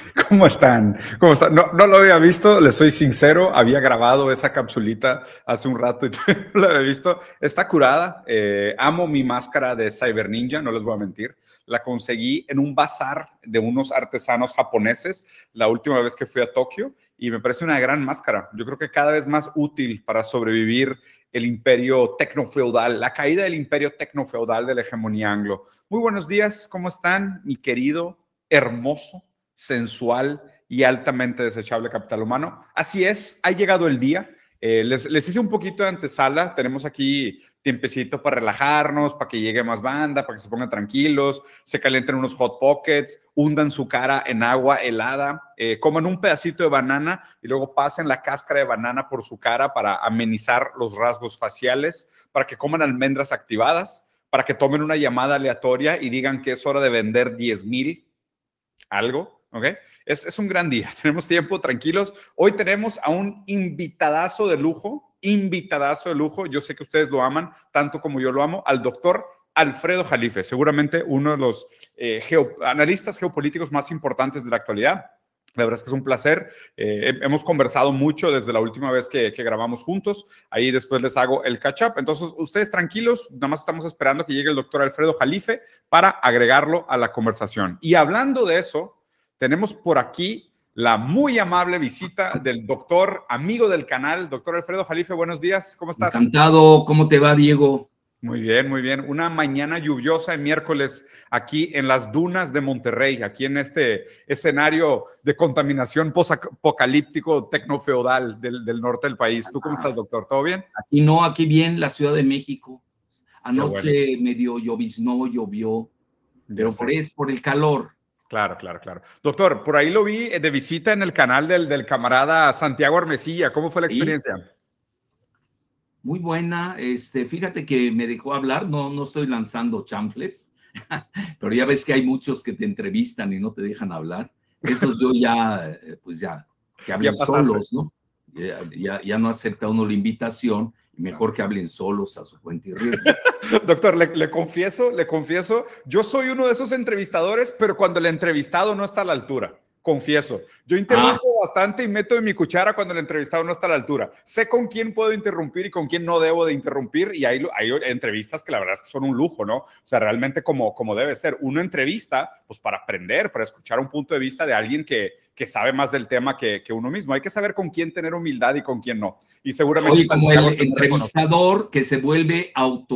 ¿Cómo están? ¿Cómo están? No, no lo había visto, les soy sincero, había grabado esa capsulita hace un rato y no la había visto. Está curada. Amo mi máscara de Cyber Ninja, no les voy a mentir. La conseguí en un bazar de unos artesanos japoneses la última vez que fui a Tokio y me parece una gran máscara. Yo creo que cada vez más útil para sobrevivir el imperio tecnofeudal, la caída del imperio tecnofeudal de la hegemonía anglo. Muy buenos días, ¿cómo están, mi querido, hermoso, sensual y altamente desechable capital humano? Así es, ha llegado el día. Les hice un poquito de antesala. Tenemos aquí tiempecito para relajarnos, para que llegue más banda, para que se pongan tranquilos, se calienten unos hot pockets, hundan su cara en agua helada, coman un pedacito de banana y luego pasen la cáscara de banana por su cara para amenizar los rasgos faciales, para que coman almendras activadas, para que tomen una llamada aleatoria y digan que es hora de vender 10,000 algo, ¿ok? Es un gran día, tenemos tiempo, tranquilos. Hoy tenemos a un invitadazo de lujo, yo sé que ustedes lo aman, tanto como yo lo amo, al doctor Alfredo Jalife, seguramente uno de los analistas geopolíticos más importantes de la actualidad. La verdad es que es un placer. Hemos conversado mucho desde la última vez que grabamos juntos. Ahí después les hago el catch-up. Entonces, ustedes tranquilos, nada más estamos esperando que llegue el doctor Alfredo Jalife para agregarlo a la conversación. Y hablando de eso, tenemos por aquí la muy amable visita del doctor, amigo del canal, doctor Alfredo Jalife. Buenos días, ¿cómo estás? Encantado, ¿cómo te va, Diego? Muy bien, muy bien. Una mañana lluviosa de miércoles aquí en las dunas de Monterrey, aquí en este escenario de contaminación post-apocalíptico tecnofeudal del norte del país. ¿Tú cómo estás, doctor? ¿Todo bien? Aquí no, aquí bien, la Ciudad de México. Anoche bueno. medio lloviznó, llovió, pero por el calor. Claro, claro, claro. Doctor, por ahí lo vi de visita en el canal del camarada Santiago Armesilla. ¿Cómo fue la experiencia? ¿Sí? Muy buena. Fíjate que me dejó hablar, no estoy lanzando chanfles, pero ya ves que hay muchos que te entrevistan y no te dejan hablar. Esos yo ya, pues ya, que hablen solos, ¿no? Ya no acepta uno la invitación, y mejor que hablen solos a su cuenta y riesgo. Doctor, le confieso, yo soy uno de esos entrevistadores, pero cuando el entrevistado no está a la altura. Confieso, yo interrumpo bastante y meto en mi cuchara cuando el entrevistado no está a la altura. Sé con quién puedo interrumpir y con quién no debo de interrumpir, y hay entrevistas que la verdad es que son un lujo, ¿no? O sea, realmente como debe ser. Uno entrevista, pues para aprender, para escuchar un punto de vista de alguien que sabe más del tema que uno mismo. Hay que saber con quién tener humildad y con quién no. Y seguramente Oye, como el entrevistador que se vuelve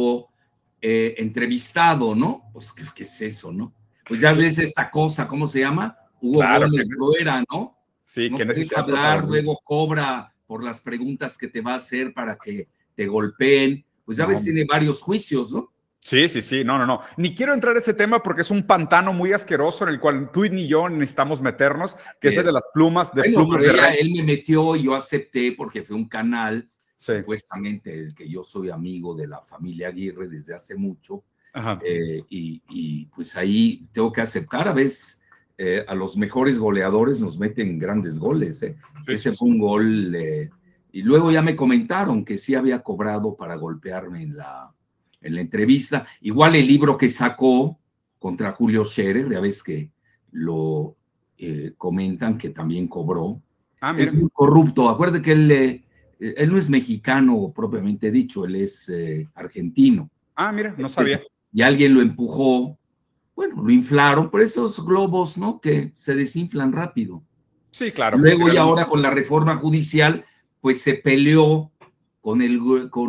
entrevistado, ¿no? Pues, ¿qué es eso, no? Pues ya ves esta cosa, ¿cómo se llama? Hugo Gómez Loera, ¿no? Sí, no que puedes hablar, luego cobra por las preguntas que te va a hacer para que te golpeen. Pues ya ves, tiene varios juicios, ¿no? Sí, no. Ni quiero entrar a ese tema porque es un pantano muy asqueroso en el cual tú ni yo necesitamos meternos, que es el de las plumas de él me metió y yo acepté porque fue un canal, supuestamente, el que yo soy amigo de la familia Aguirre desde hace mucho. Y pues ahí tengo que aceptar, a veces a los mejores goleadores nos meten grandes goles. Ese fue un gol. Y luego ya me comentaron que sí había cobrado para golpearme en la entrevista. Igual el libro que sacó contra Julio Scherer, ya ves que lo comentan que también cobró. Es muy corrupto. Acuérdate que él no es mexicano propiamente dicho, él es argentino. Mira, no sabía. Y alguien lo empujó, bueno, lo inflaron por esos globos, ¿no? Que se desinflan rápido. Sí, claro. Luego y ahora con la reforma judicial, pues se peleó con el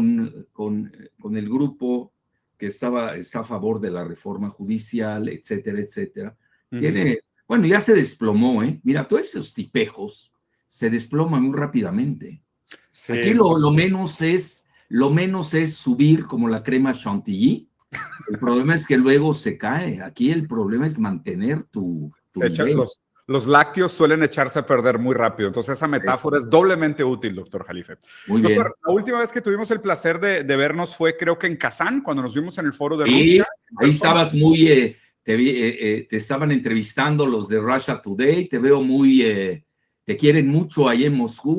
grupo que está a favor de la reforma judicial, etcétera, etcétera. Bueno, ya se desplomó, ¿eh? Mira, todos esos tipejos se desploman muy rápidamente. Sí, aquí lo menos es subir como la crema chantilly. El problema es que luego se cae. Aquí el problema es mantener tu nivel. Los lácteos suelen echarse a perder muy rápido, entonces esa metáfora es doblemente útil, doctor Jalife. Muy doctor, bien. La última vez que tuvimos el placer de vernos fue creo que en Kazán, cuando nos vimos en el foro de Rusia. Ahí estabas muy, te estaban entrevistando los de Russia Today, te veo muy, te quieren mucho ahí en Moscú.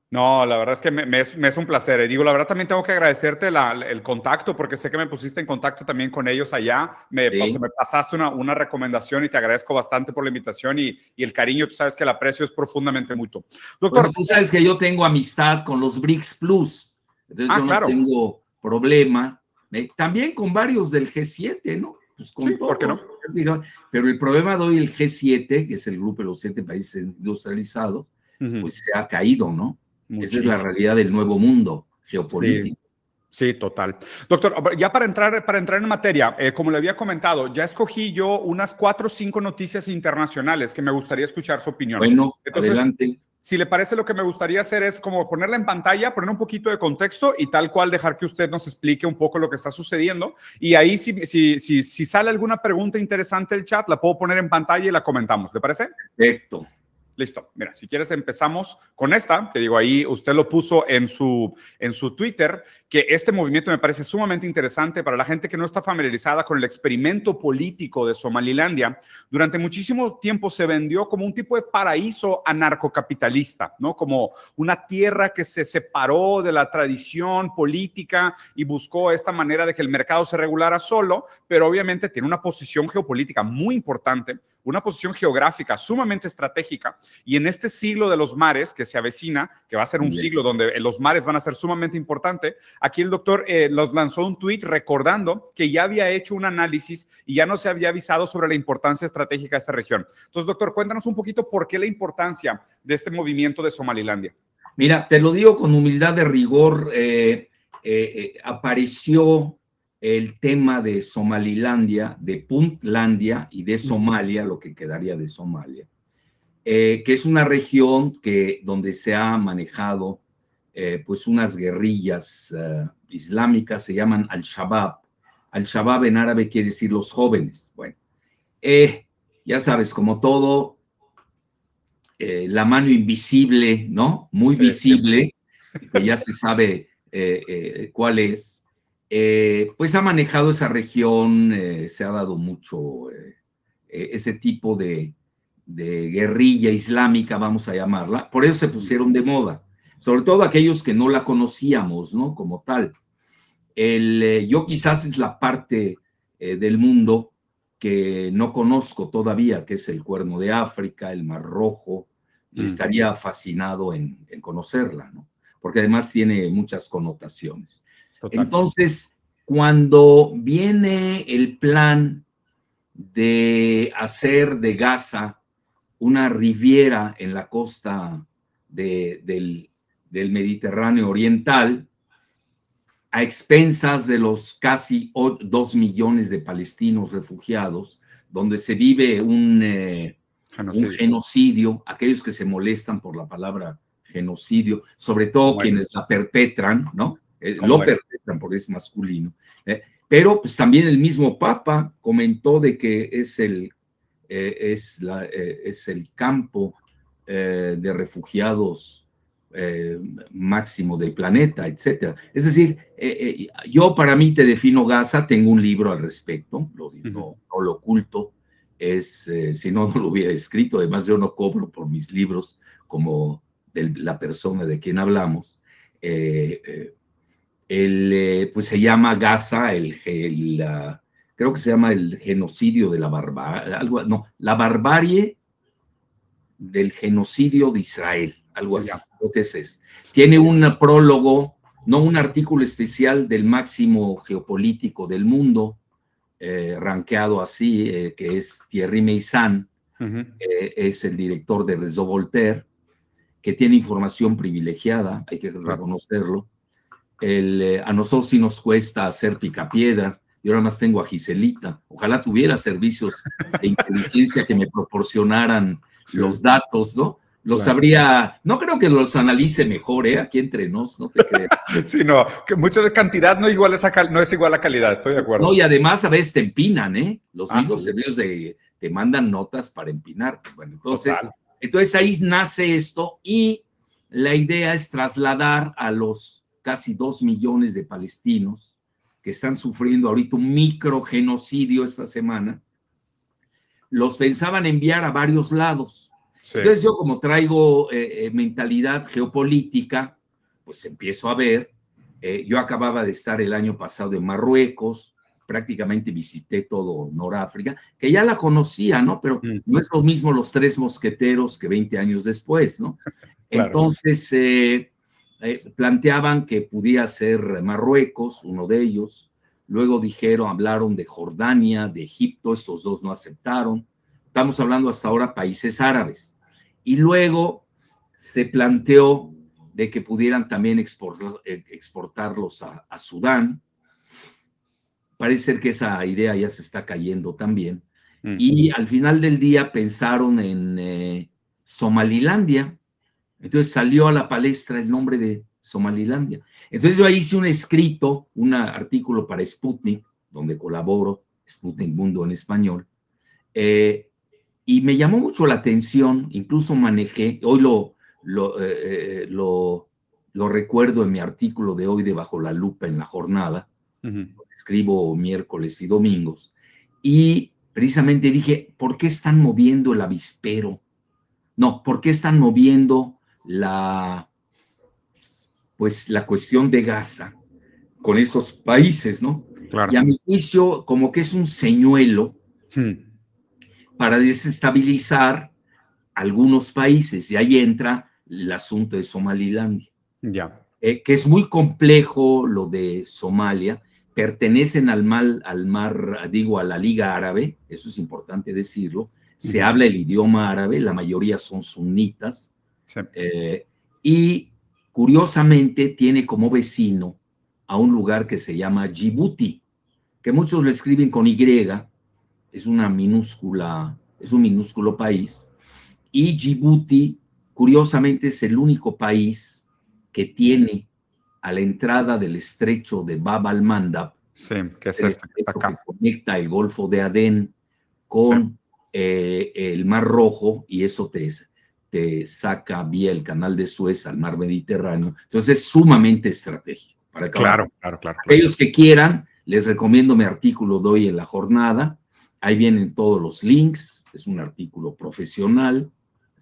No, la verdad es que me es un placer. Y digo, la verdad también tengo que agradecerte el contacto, porque sé que me pusiste en contacto también con ellos allá. O sea, me pasaste una recomendación y te agradezco bastante por la invitación y el cariño. Tú sabes que el aprecio es profundamente mutuo. Doctor. Bueno, tú sabes que yo tengo amistad con los BRICS Plus, entonces yo no claro. tengo problema. También con varios del G7, ¿no? Pues con sí, todos. ¿por qué no? Pero el problema de hoy, el G7, que es el grupo de los 7 países industrializados, pues se ha caído, ¿no? Muchísimo. Esa es la realidad del nuevo mundo geopolítico. Sí, total. Doctor, ya para entrar en materia, como le había comentado, ya escogí yo unas 4 o 5 noticias internacionales que me gustaría escuchar su opinión. Bueno, entonces, adelante. Si le parece, lo que me gustaría hacer es como ponerla en pantalla, poner un poquito de contexto y tal cual dejar que usted nos explique un poco lo que está sucediendo. Y ahí, si sale alguna pregunta interesante del chat, la puedo poner en pantalla y la comentamos. ¿Le parece? Perfecto. Listo. Mira, si quieres empezamos con esta, que digo, ahí usted lo puso en su Twitter, que este movimiento me parece sumamente interesante para la gente que no está familiarizada con el experimento político de Somalilandia. Durante muchísimo tiempo se vendió como un tipo de paraíso anarcocapitalista, ¿no? Como una tierra que se separó de la tradición política y buscó esta manera de que el mercado se regulara solo, pero obviamente tiene una posición geopolítica muy importante, una posición geográfica sumamente estratégica, y en este siglo de los mares que se avecina, que va a ser un siglo donde los mares van a ser sumamente importantes, aquí el doctor los lanzó un tuit recordando que ya había hecho un análisis y ya no se había avisado sobre la importancia estratégica de esta región. Entonces, doctor, cuéntanos un poquito por qué la importancia de este movimiento de Somalilandia. Mira, te lo digo con humildad de rigor, apareció el tema de Somalilandia, de Puntlandia y de Somalia, lo que quedaría de Somalia, que es una región donde se ha manejado pues unas guerrillas islámicas, se llaman Al-Shabaab. Al-Shabaab en árabe quiere decir los jóvenes. Bueno, ya sabes, como todo, la mano invisible, ¿no? Muy visible, que ya se sabe cuál es. Pues ha manejado esa región, se ha dado mucho ese tipo de guerrilla islámica, vamos a llamarla, por eso se pusieron de moda, sobre todo aquellos que no la conocíamos, ¿no? Como tal. Yo quizás es la parte del mundo que no conozco todavía, que es el Cuerno de África, el Mar Rojo, y estaría fascinado en conocerla, ¿no? Porque además tiene muchas connotaciones. Total. Entonces, cuando viene el plan de hacer de Gaza una riviera en la costa del Mediterráneo Oriental, a expensas de los casi 2 millones de palestinos refugiados, donde se vive un genocidio, aquellos que se molestan por la palabra genocidio, sobre todo quienes la perpetran, ¿no? Lo perpetran porque es masculino. Pero pues también el mismo Papa comentó de que es el campo de refugiados máximo del planeta, etcétera. Es decir, yo para mí te defino Gaza, tengo un libro al respecto, no lo oculto, si no, no lo hubiera escrito, además yo no cobro por mis libros como la persona de quien hablamos. Pues se llama Gaza, creo que se llama el genocidio de la barbarie, la barbarie del genocidio de Israel, algo así, creo que es. Tiene un prólogo, no un artículo especial del máximo geopolítico del mundo, rankeado así, que es Thierry Meyssan, es el director de Réseau Voltaire, que tiene información privilegiada, hay que reconocerlo. A nosotros sí nos cuesta hacer picapiedra, yo nada más tengo a Giselita, ojalá tuviera servicios de inteligencia que me proporcionaran los datos, ¿no? Los sabría, no creo que los analice mejor, aquí entre nos, no te creas. Sí, no, que mucha cantidad no es igual a calidad, estoy de acuerdo. No, y además a veces te empinan, los mismos servicios te mandan notas para empinar. Bueno, entonces ahí nace esto y la idea es trasladar a los casi 2 millones de palestinos que están sufriendo ahorita un microgenocidio esta semana, los pensaban enviar a varios lados. Sí. Entonces yo, como traigo mentalidad geopolítica, pues empiezo a ver. Yo acababa de estar el año pasado en Marruecos, prácticamente visité todo Noráfrica, que ya la conocía, ¿no? Pero no es lo mismo los Tres Mosqueteros que 20 años después, ¿no? Claro. Entonces, planteaban que podía ser Marruecos, uno de ellos. Luego hablaron de Jordania, de Egipto, estos dos no aceptaron. Estamos hablando hasta ahora países árabes. Y luego se planteó de que pudieran también exportarlos a Sudán. Parece ser que esa idea ya se está cayendo también. Y al final del día pensaron en Somalilandia. Entonces salió a la palestra el nombre de Somalilandia. Entonces yo ahí hice un escrito, un artículo para Sputnik, donde colaboro, Sputnik Mundo en español, y me llamó mucho la atención, incluso manejé, hoy lo recuerdo en mi artículo de hoy de Bajo la Lupa en la Jornada, escribo miércoles y domingos, y precisamente dije, ¿por qué están moviendo el avispero? No, ¿por qué están moviendo la cuestión de Gaza con esos países, ¿no? Claro. Y a mi juicio, como que es un señuelo para desestabilizar algunos países, y ahí entra el asunto de Somalilandia. Ya. Que es muy complejo lo de Somalia, pertenecen a la Liga Árabe, eso es importante decirlo, se habla el idioma árabe, la mayoría son sunitas, sí. Y curiosamente tiene como vecino a un lugar que se llama Djibouti, que muchos lo escriben con Y, es un minúsculo país, y Djibouti, curiosamente, es el único país que tiene a la entrada del estrecho de Bab al-Mandab, sí, que es acá, que conecta el Golfo de Adén con el Mar Rojo, y eso te saca vía el Canal de Suez al Mar Mediterráneo. Entonces es sumamente estratégico. Claro. Aquellos que quieran, les recomiendo mi artículo de hoy en la jornada. Ahí vienen todos los links. Es un artículo profesional,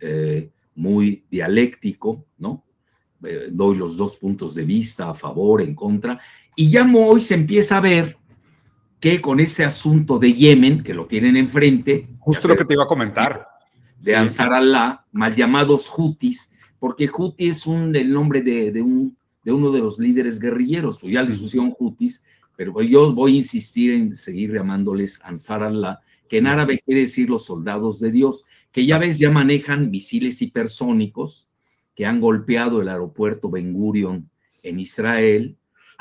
muy dialéctico, ¿no? Doy los dos puntos de vista, a favor, en contra. Y ya hoy se empieza a ver que con este asunto de Yemen, que lo tienen enfrente... Justo lo que te iba a comentar. De Ansar Allah, mal llamados Houthis, porque Houthi es el nombre de uno de los líderes guerrilleros, pues ya les pusieron Houthis, pero yo voy a insistir en seguir llamándoles Ansar Allah, que en árabe quiere decir los soldados de Dios, que ya ves, ya manejan misiles hipersónicos, que han golpeado el aeropuerto Ben Gurion en Israel,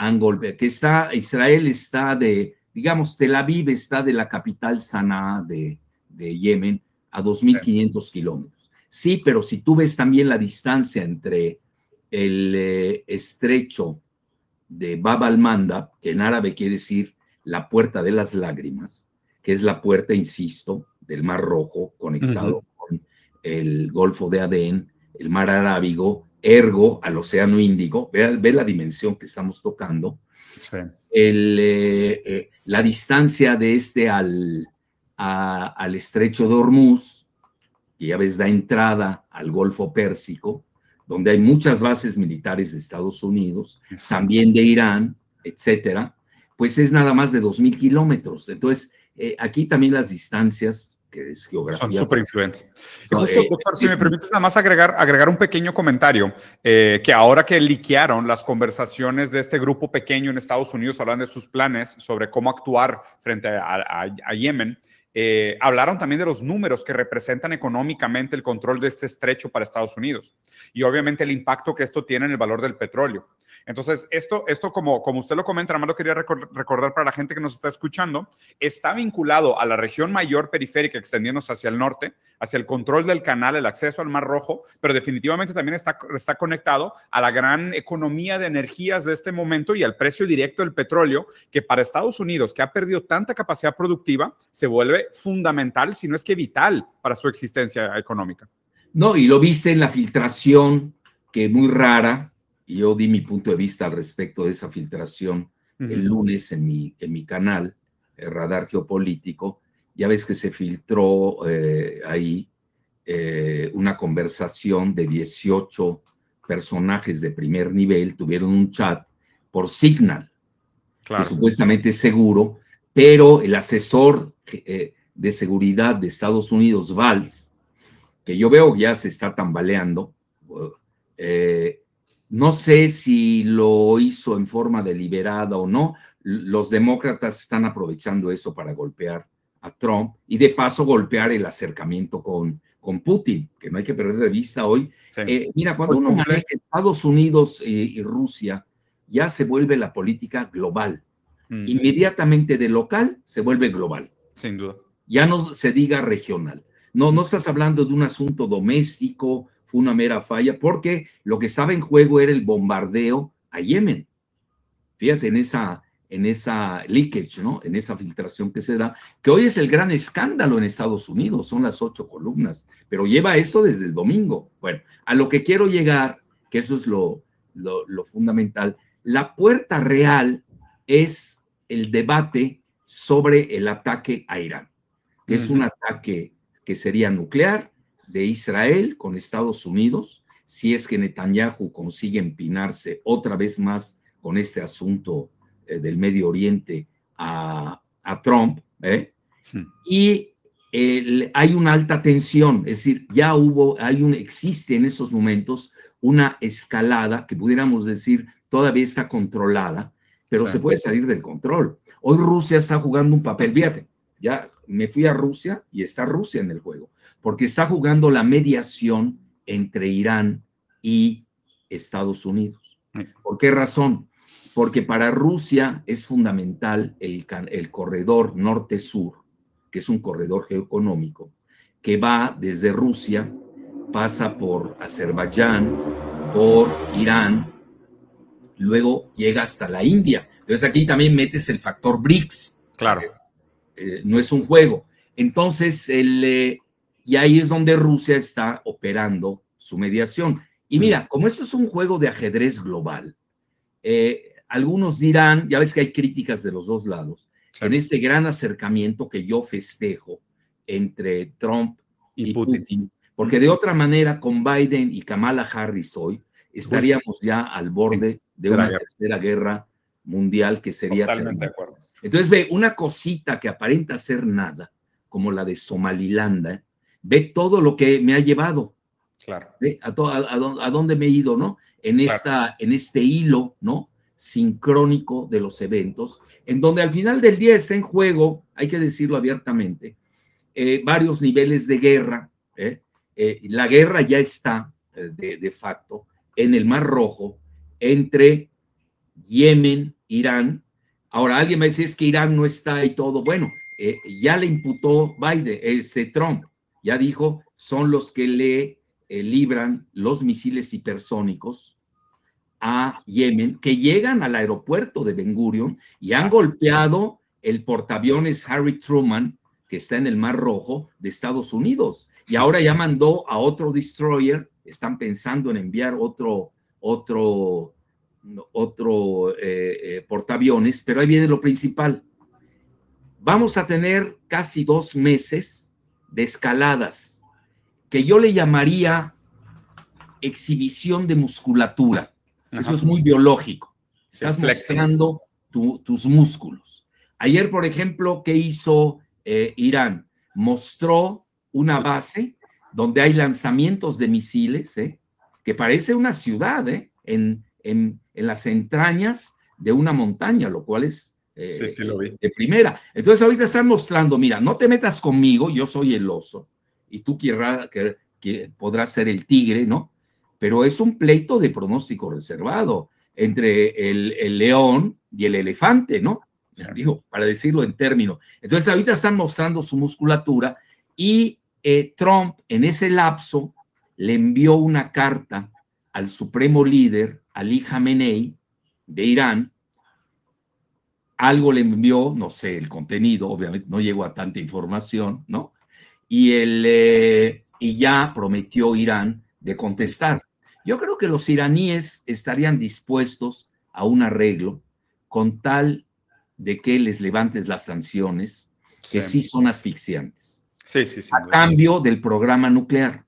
Israel está digamos, Tel Aviv está de la capital Sanaa de Yemen a 2.500 kilómetros. Sí, pero si tú ves también la distancia entre el estrecho de Bab al-Mandab, que en árabe quiere decir la puerta de las lágrimas, que es la puerta, insisto, del Mar Rojo, conectado con el Golfo de Adén, el Mar Arábigo, ergo al Océano Índico, ve la dimensión que estamos tocando. Sí. La distancia de este al estrecho de Hormuz, que ya ves da entrada al Golfo Pérsico, donde hay muchas bases militares de Estados Unidos, también de Irán, etcétera, pues es nada más de 2.000 kilómetros. Entonces, aquí también las distancias, que es geografía, son súper influentes. Justo, doctor, si me permites nada más agregar un pequeño comentario, que ahora que liquearon las conversaciones de este grupo pequeño en Estados Unidos, hablando de sus planes sobre cómo actuar frente a Yemen, hablaron también de los números que representan económicamente el control de este estrecho para Estados Unidos y obviamente el impacto que esto tiene en el valor del petróleo. Entonces, esto como usted lo comenta, nada más lo quería recordar para la gente que nos está escuchando, está vinculado a la región mayor periférica extendiéndose hacia el norte, hacia el control del canal, el acceso al Mar Rojo, pero definitivamente también está conectado a la gran economía de energías de este momento y al precio directo del petróleo, que para Estados Unidos, que ha perdido tanta capacidad productiva, se vuelve fundamental, si no es que vital, para su existencia económica. No, y lo viste en la filtración, que muy rara, y yo di mi punto de vista al respecto de esa filtración el lunes en mi canal, Radar Geopolítico. Ya ves que se filtró ahí una conversación de 18 personajes de primer nivel, tuvieron un chat por Signal, claro, que supuestamente es seguro, pero el asesor de seguridad de Estados Unidos, Valls, que yo veo ya se está tambaleando, no sé si lo hizo en forma deliberada o no. Los demócratas están aprovechando eso para golpear a Trump y de paso golpear el acercamiento con Putin, que no hay que perder de vista hoy. Sí. Mira, cuando uno maneja Estados Unidos y Rusia, ya se vuelve la política global. Inmediatamente de local se vuelve global. Sin duda. Ya no se diga regional. No estás hablando de un asunto doméstico, fue una mera falla, porque lo que estaba en juego era el bombardeo a Yemen. Fíjate en esa leakage, ¿no? En esa filtración que se da, que hoy es el gran escándalo en Estados Unidos, son las 8 columnas, pero lleva esto desde el domingo. Bueno, a lo que quiero llegar, que eso es lo fundamental, la puerta real es el debate sobre el ataque a Irán, que es un ataque que sería nuclear de Israel con Estados Unidos, si es que Netanyahu consigue empinarse otra vez más con este asunto del Medio Oriente a Trump, y hay una alta tensión, es decir, ya existe en esos momentos una escalada que pudiéramos decir todavía está controlada, pero se puede salir del control. Hoy Rusia está jugando un papel, fíjate, ya me fui a Rusia y está Rusia en el juego, porque está jugando la mediación entre Irán y Estados Unidos. ¿Por qué razón? Porque para Rusia es fundamental el corredor norte-sur, que es un corredor geoeconómico, que va desde Rusia, pasa por Azerbaiyán, por Irán, luego llega hasta la India. Entonces aquí también metes el factor BRICS. Claro. No es un juego. Entonces, y ahí es donde Rusia está operando su mediación. Y mira, como esto es un juego de ajedrez global, algunos dirán, ya ves que hay críticas de los dos lados, en este gran acercamiento que yo festejo entre Trump y Putin, porque de otra manera con Biden y Kamala Harris hoy estaríamos ya al borde de una tercera guerra mundial que sería totalmente de acuerdo. Entonces ve una cosita que aparenta ser nada, como la de Somaliland, ve todo lo que me ha llevado. Claro. A dónde me he ido, ¿no? En este hilo, ¿no? Sincrónico de los eventos, en donde al final del día está en juego, hay que decirlo abiertamente, varios niveles de guerra. La guerra ya está de facto en el Mar Rojo entre Yemen, Irán. Ahora alguien me dice es que Irán no está y todo. Bueno, ya le imputó Trump, ya dijo, son los que le libran los misiles hipersónicos a Yemen, que llegan al aeropuerto de Ben Gurion y han golpeado el portaaviones Harry Truman, que está en el Mar Rojo de Estados Unidos. Y ahora ya mandó a otro destroyer, están pensando en enviar otro portaaviones, pero ahí viene lo principal. Vamos a tener casi 2 meses de escaladas, que yo le llamaría exhibición de musculatura. Eso es muy biológico. Estás mostrando tus músculos. Ayer, por ejemplo, ¿qué hizo Irán? Mostró una base donde hay lanzamientos de misiles, que parece una ciudad, en las entrañas de una montaña, lo cual es lo vi. de primera. Entonces ahorita están mostrando, mira, no te metas conmigo, yo soy el oso, y tú podrás ser el tigre, ¿no? Pero es un pleito de pronóstico reservado entre el león y el elefante, ¿no? Sí. Digo, para decirlo en términos. Entonces ahorita están mostrando su musculatura y Trump en ese lapso le envió una carta al supremo líder, Ali Khamenei, de Irán. Algo le envió, no sé, el contenido, obviamente no llegó a tanta información, ¿no? Y ya prometió Irán de contestar. Yo creo que los iraníes estarían dispuestos a un arreglo con tal de que les levantes las sanciones, que sí son asfixiantes. Sí. A cambio del programa nuclear.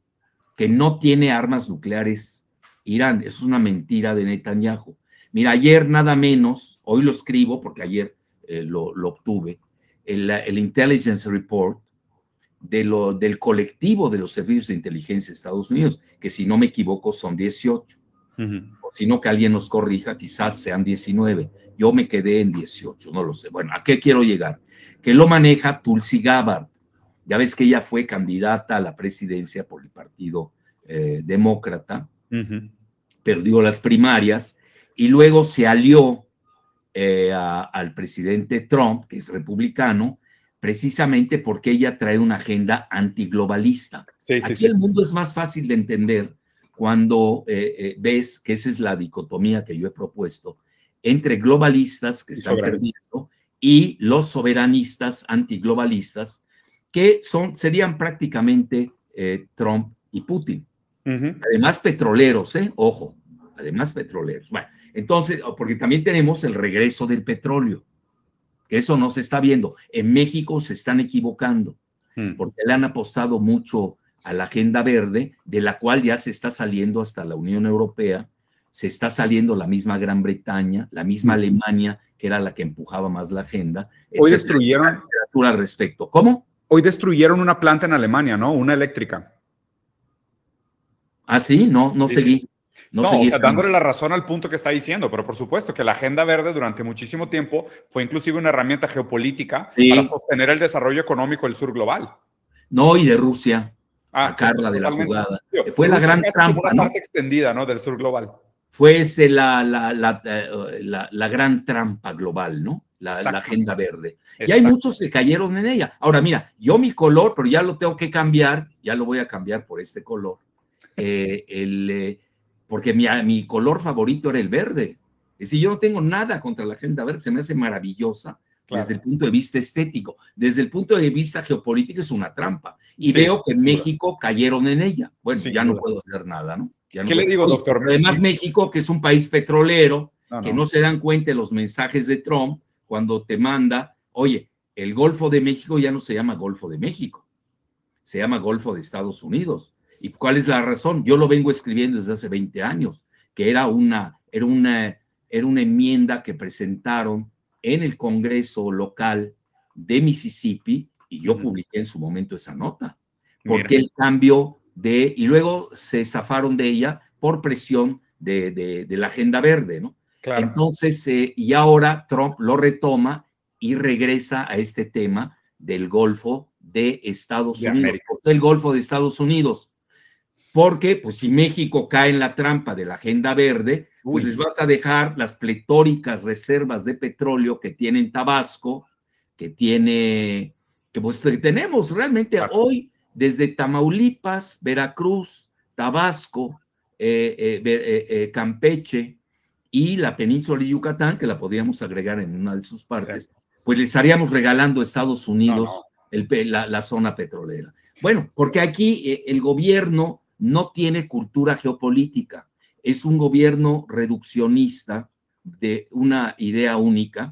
que no tiene armas nucleares Irán. Eso es una mentira de Netanyahu. Mira, ayer nada menos, hoy lo escribo porque ayer lo obtuve, el Intelligence Report del colectivo de los servicios de inteligencia de Estados Unidos, que si no me equivoco son 18. O si no, que alguien nos corrija, quizás sean 19. Yo me quedé en 18, no lo sé. Bueno, ¿a qué quiero llegar? Que lo maneja Tulsi Gabbard. Ya ves que ella fue candidata a la presidencia por el Partido Demócrata, perdió las primarias y luego se alió al presidente Trump, que es republicano, precisamente porque ella trae una agenda antiglobalista. Aquí el mundo es más fácil de entender cuando ves que esa es la dicotomía que yo he propuesto entre globalistas que están perdiendo y los soberanistas antiglobalistas que serían prácticamente Trump y Putin. Además petroleros, ojo, además petroleros. Bueno, entonces, porque también tenemos el regreso del petróleo, que eso no se está viendo. En México se están equivocando, porque le han apostado mucho a la agenda verde, de la cual ya se está saliendo hasta la Unión Europea, se está saliendo la misma Gran Bretaña, la misma Alemania, que era la que empujaba más la agenda. Hoy destruyeron al respecto. ¿Cómo? Hoy destruyeron una planta en Alemania, ¿no? Una eléctrica. ¿Ah, sí? No seguí. No, o sea, dándole la razón al punto que está diciendo, pero por supuesto que la agenda verde durante muchísimo tiempo fue inclusive una herramienta geopolítica para sostener el desarrollo económico del sur global. No, y de Rusia, sacarla de la jugada. Fue Rusia la gran trampa, como una parte extendida, ¿no? Del sur global. Fue la gran trampa global, ¿no? La agenda verde. Y hay muchos que cayeron en ella. Ahora, mira, yo mi color, pero ya lo tengo que cambiar, ya lo voy a cambiar por este color. Porque mi color favorito era el verde. Es decir, yo no tengo nada contra la agenda verde, se me hace maravillosa desde el punto de vista estético. Desde el punto de vista geopolítico es una trampa. Y veo que en México cayeron en ella. Bueno, ya no puedo hacer nada, ¿no? ¿Qué le digo, doctor? Además, México, que es un país petrolero, que no se dan cuenta de los mensajes de Trump cuando te manda, oye, el Golfo de México ya no se llama Golfo de México, se llama Golfo de Estados Unidos. ¿Y cuál es la razón? Yo lo vengo escribiendo desde hace 20 años, que era una enmienda que presentaron en el Congreso local de Mississippi, y yo publiqué en su momento esa nota, porque el cambio y luego se zafaron de ella por presión de la agenda verde, ¿no? Claro. Entonces, y ahora Trump lo retoma y regresa a este tema del Golfo de Estados Unidos. ¿Por qué el Golfo de Estados Unidos? Porque, pues, si México cae en la trampa de la agenda verde, pues les vas a dejar las pletóricas reservas de petróleo que tiene Tabasco, que tenemos realmente hoy, desde Tamaulipas, Veracruz, Tabasco, Campeche y la península de Yucatán, que la podríamos agregar en una de sus partes, pues le estaríamos regalando a Estados Unidos la zona petrolera. Bueno, porque aquí el gobierno no tiene cultura geopolítica, es un gobierno reduccionista de una idea única,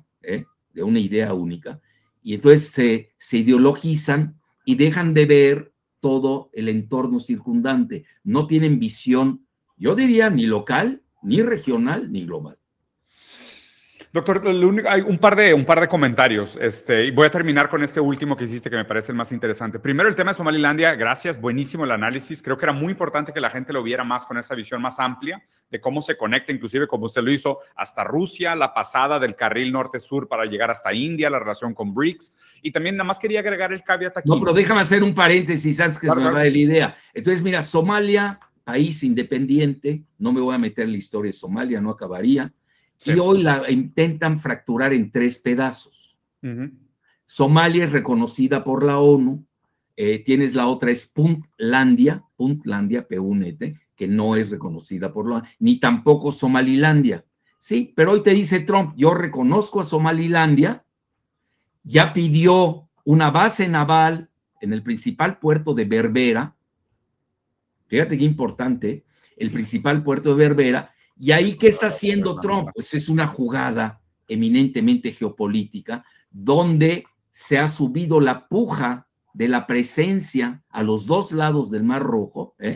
y entonces se ideologizan y dejan de ver todo el entorno circundante. No tienen visión, yo diría, ni local, ni regional, ni global. Doctor, hay un par de comentarios. Y voy a terminar con este último que hiciste, que me parece el más interesante. Primero, el tema de Somalilandia. Gracias, buenísimo el análisis. Creo que era muy importante que la gente lo viera más con esa visión más amplia de cómo se conecta, inclusive como usted lo hizo, hasta Rusia, la pasada del carril norte-sur para llegar hasta India, la relación con BRICS. Y también nada más quería agregar el caveat aquí. No, pero déjame hacer un paréntesis antes que se me va de la idea. Entonces, mira, Somalia, país independiente, no me voy a meter en la historia de Somalia, no acabaría. Sí. Y hoy la intentan fracturar en 3 pedazos. Somalia es reconocida por la ONU, tienes la otra es Puntlandia, P-U-N-T, que no es reconocida por la ONU, ni tampoco Somalilandia. Sí, pero hoy te dice Trump, yo reconozco a Somalilandia, ya pidió una base naval en el principal puerto de Berbera, fíjate qué importante, el principal puerto de Berbera. ¿Y ahí qué está haciendo Trump? Pues es una jugada eminentemente geopolítica donde se ha subido la puja de la presencia a los 2 lados del Mar Rojo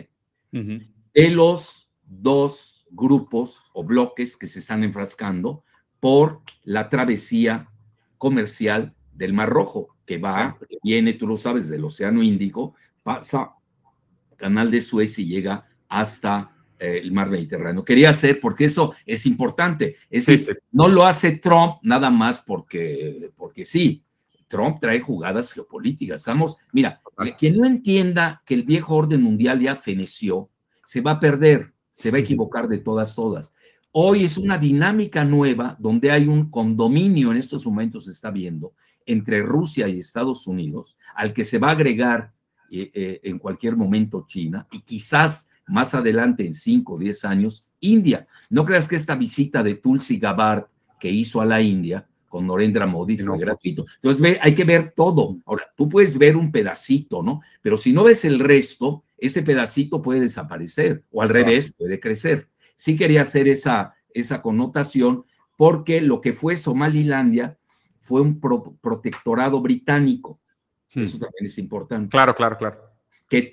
de los dos grupos o bloques que se están enfrascando por la travesía comercial del Mar Rojo, que va, que viene, tú lo sabes, del Océano Índico, pasa Canal de Suez y llega hasta el mar Mediterráneo. Quería hacer, porque eso es importante, es decir, no lo hace Trump nada más porque sí. Trump trae jugadas geopolíticas. Mira, quien no entienda que el viejo orden mundial ya feneció, se va a perder, se va a equivocar de todas. Hoy es una dinámica nueva donde hay un condominio, en estos momentos se está viendo, entre Rusia y Estados Unidos, al que se va a agregar en cualquier momento China, y quizás más adelante, en 5 o 10 años, India. No creas que esta visita de Tulsi Gabbard que hizo a la India con Narendra Modi fue gratuito. Entonces hay que ver todo. Ahora, tú puedes ver un pedacito, ¿no? Pero si no ves el resto, ese pedacito puede desaparecer, o al revés, puede crecer. Sí quería hacer esa connotación, porque lo que fue Somalilandia fue un protectorado británico. Eso también es importante. Claro. Que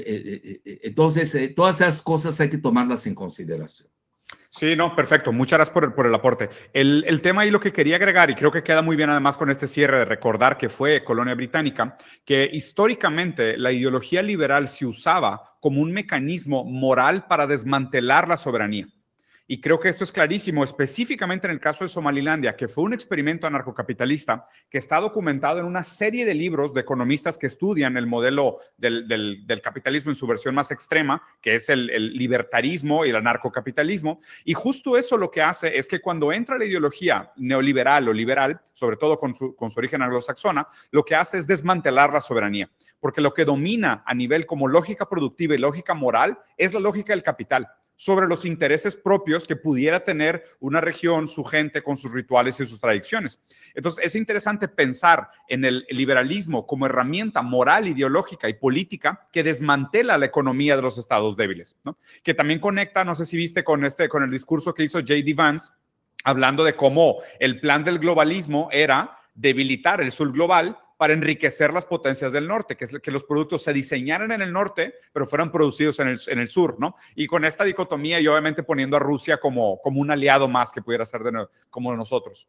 entonces, todas esas cosas hay que tomarlas en consideración. Sí, no, perfecto. Muchas gracias por el aporte. El tema ahí lo que quería agregar, y creo que queda muy bien además con este cierre de recordar que fue colonia británica, que históricamente la ideología liberal se usaba como un mecanismo moral para desmantelar la soberanía. Y creo que esto es clarísimo, específicamente en el caso de Somalilandia, que fue un experimento anarcocapitalista que está documentado en una serie de libros de economistas que estudian el modelo del capitalismo en su versión más extrema, que es el libertarismo y el anarcocapitalismo. Y justo eso lo que hace es que cuando entra la ideología neoliberal o liberal, sobre todo con su origen anglosaxona, lo que hace es desmantelar la soberanía. Porque lo que domina a nivel como lógica productiva y lógica moral es la lógica del capital, sobre los intereses propios que pudiera tener una región, su gente, con sus rituales y sus tradiciones. Entonces, es interesante pensar en el liberalismo como herramienta moral, ideológica y política que desmantela la economía de los estados débiles, ¿no? Que también conecta, no sé si viste con el discurso que hizo J.D. Vance, hablando de cómo el plan del globalismo era debilitar el sur global para enriquecer las potencias del norte, que es que los productos se diseñaran en el norte, pero fueran producidos en el sur, ¿no? Y con esta dicotomía y obviamente poniendo a Rusia como un aliado más que pudiera ser como nosotros.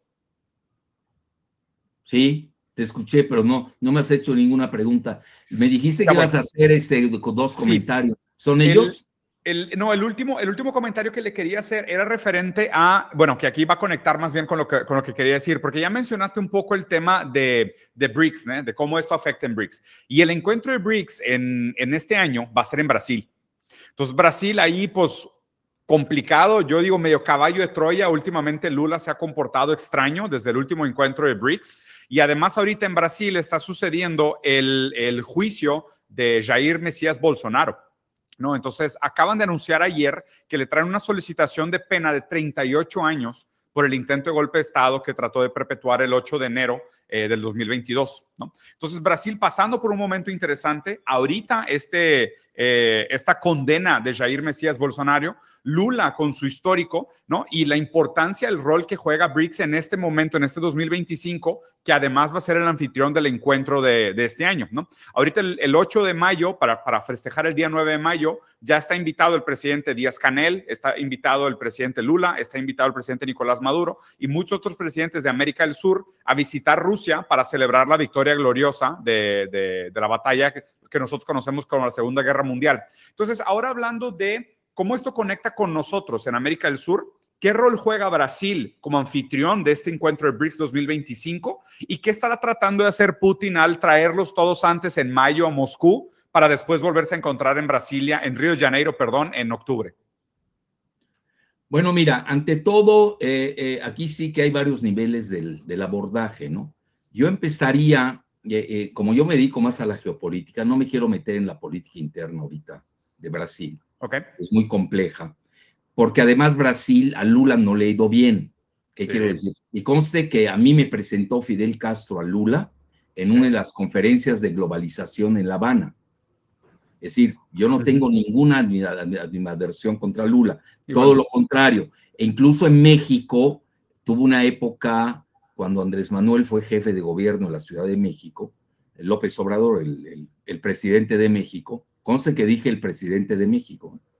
Sí, te escuché, pero no me has hecho ninguna pregunta. Me dijiste que ibas a hacer dos comentarios. ¿Son ellos? El último comentario que le quería hacer era referente a, bueno, que aquí va a conectar más bien con lo que quería decir, porque ya mencionaste un poco el tema de BRICS, ¿no? De cómo esto afecta en BRICS. Y el encuentro de BRICS en este año va a ser en Brasil. Entonces, Brasil ahí, pues, complicado, yo digo medio caballo de Troya. Últimamente Lula se ha comportado extraño desde el último encuentro de BRICS. Y además ahorita en Brasil está sucediendo el juicio de Jair Mesías Bolsonaro, ¿no? Entonces, acaban de anunciar ayer que le traen una solicitación de pena de 38 años por el intento de golpe de Estado que trató de perpetuar el 8 de enero del 2022, ¿no? Entonces, Brasil pasando por un momento interesante. Ahorita esta condena de Jair Mesías Bolsonaro, Lula con su histórico, ¿no? Y la importancia, el rol que juega BRICS en este momento, en este 2025, que además va a ser el anfitrión del encuentro de este año, ¿no? Ahorita el 8 de mayo, para festejar el día 9 de mayo, ya está invitado el presidente Díaz-Canel, está invitado el presidente Lula, está invitado el presidente Nicolás Maduro y muchos otros presidentes de América del Sur a visitar Rusia para celebrar la victoria gloriosa de la batalla que nosotros conocemos como la Segunda Guerra Mundial. Entonces, ahora hablando de cómo esto conecta con nosotros en América del Sur, ¿qué rol juega Brasil como anfitrión de este encuentro de BRICS 2025? ¿Y qué estará tratando de hacer Putin al traerlos todos antes en mayo a Moscú para después volverse a encontrar en Brasilia, en Río de Janeiro, perdón, en octubre? Bueno, mira, ante todo, aquí sí que hay varios niveles del abordaje, ¿no? Yo empezaría, como yo me dedico más a la geopolítica, no me quiero meter en la política interna ahorita de Brasil. Okay. Es muy compleja, porque además Brasil a Lula no le ha ido bien. ¿Qué quiero decir? Y conste que a mí me presentó Fidel Castro a Lula en una de las conferencias de globalización en La Habana. Es decir, yo no tengo ninguna animadversión contra Lula, todo lo contrario. E incluso en México tuvo una época cuando Andrés Manuel fue jefe de gobierno en la Ciudad de México, López Obrador, el presidente de México. Conste que dije el presidente de México.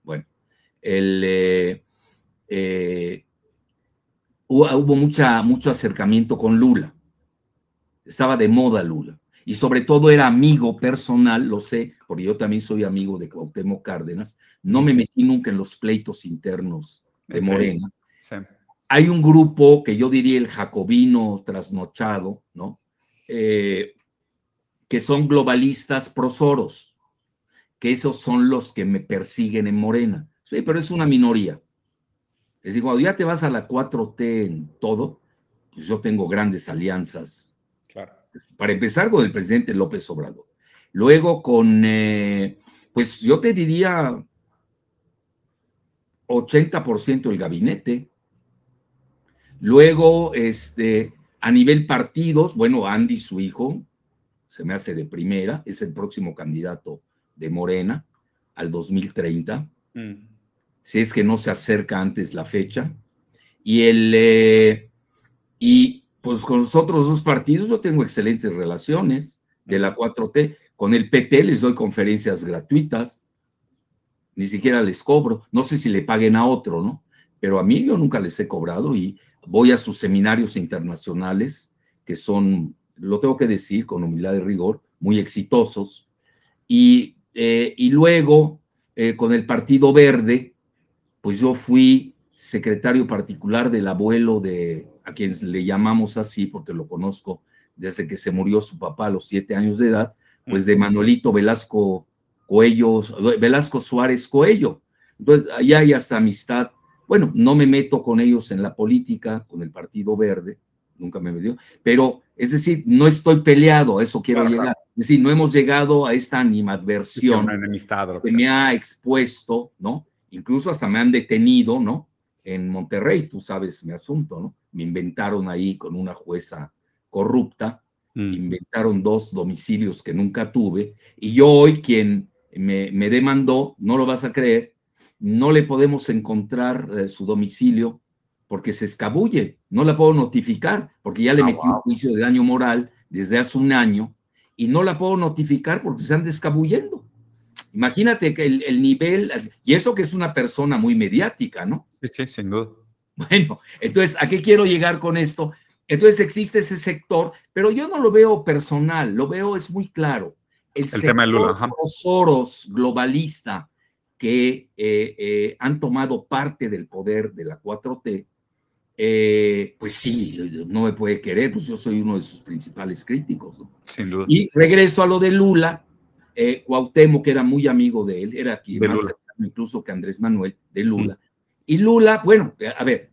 Hubo mucho acercamiento con Lula. Estaba de moda Lula. Y sobre todo era amigo personal, lo sé, porque yo también soy amigo de Cuauhtémoc Cárdenas. No me metí nunca en los pleitos internos de Morena. Sí. Hay un grupo que yo diría el jacobino trasnochado, ¿no? Que son globalistas prosoros, que esos son los que me persiguen en Morena. Sí, pero es una minoría. Es decir, cuando ya te vas a la 4T en todo, pues yo tengo grandes alianzas. Claro. Para empezar con el presidente López Obrador. Luego con, pues yo te diría 80% del gabinete. Luego, a nivel partidos, bueno, Andy, su hijo, se me hace de primera, es el próximo candidato de Morena al 2030. Si es que no se acerca antes la fecha. Y pues con los otros dos partidos yo tengo excelentes relaciones de la 4T. Con el PT les doy conferencias gratuitas, ni siquiera les cobro. No sé si le paguen a otro, ¿no? Pero a mí yo nunca les he cobrado y voy a sus seminarios internacionales, que son, lo tengo que decir con humildad y rigor, muy exitosos. Y luego, con el Partido Verde, pues yo fui secretario particular del abuelo a quien le llamamos así, porque lo conozco desde que se murió su papá a los 7 años de edad, pues de Manuelito Velasco Suárez Coello. Entonces, ahí hay hasta amistad. Bueno, no me meto con ellos en la política, con el Partido Verde, nunca me metió, pero es decir, no estoy peleado, a eso quiero llegar. Es decir, no hemos llegado a esta animadversión que me ha expuesto, ¿no? Incluso hasta me han detenido, ¿no? En Monterrey, tú sabes mi asunto, ¿no? Me inventaron ahí con una jueza corrupta, inventaron 2 domicilios que nunca tuve, y yo hoy quien me demandó, no lo vas a creer, no le podemos encontrar su domicilio porque se escabulle, no la puedo notificar porque ya le metí un juicio de daño moral desde hace un año y no la puedo notificar porque se anda escabullendo. Imagínate que el nivel, y eso que es una persona muy mediática, ¿no? Sí, sin duda. Bueno, entonces, ¿a qué quiero llegar con esto? Entonces existe ese sector, pero yo no lo veo personal, lo veo, es muy claro. El tema de Lula, Soros globalista que han tomado parte del poder de la 4T, pues sí, no me puede querer, pues yo soy uno de sus principales críticos, ¿no? Sin duda. Y regreso a lo de Lula. Cuauhtémoc, que era muy amigo de él, era aquí más cercano incluso que Andrés Manuel, de Lula. Y Lula, bueno, a ver,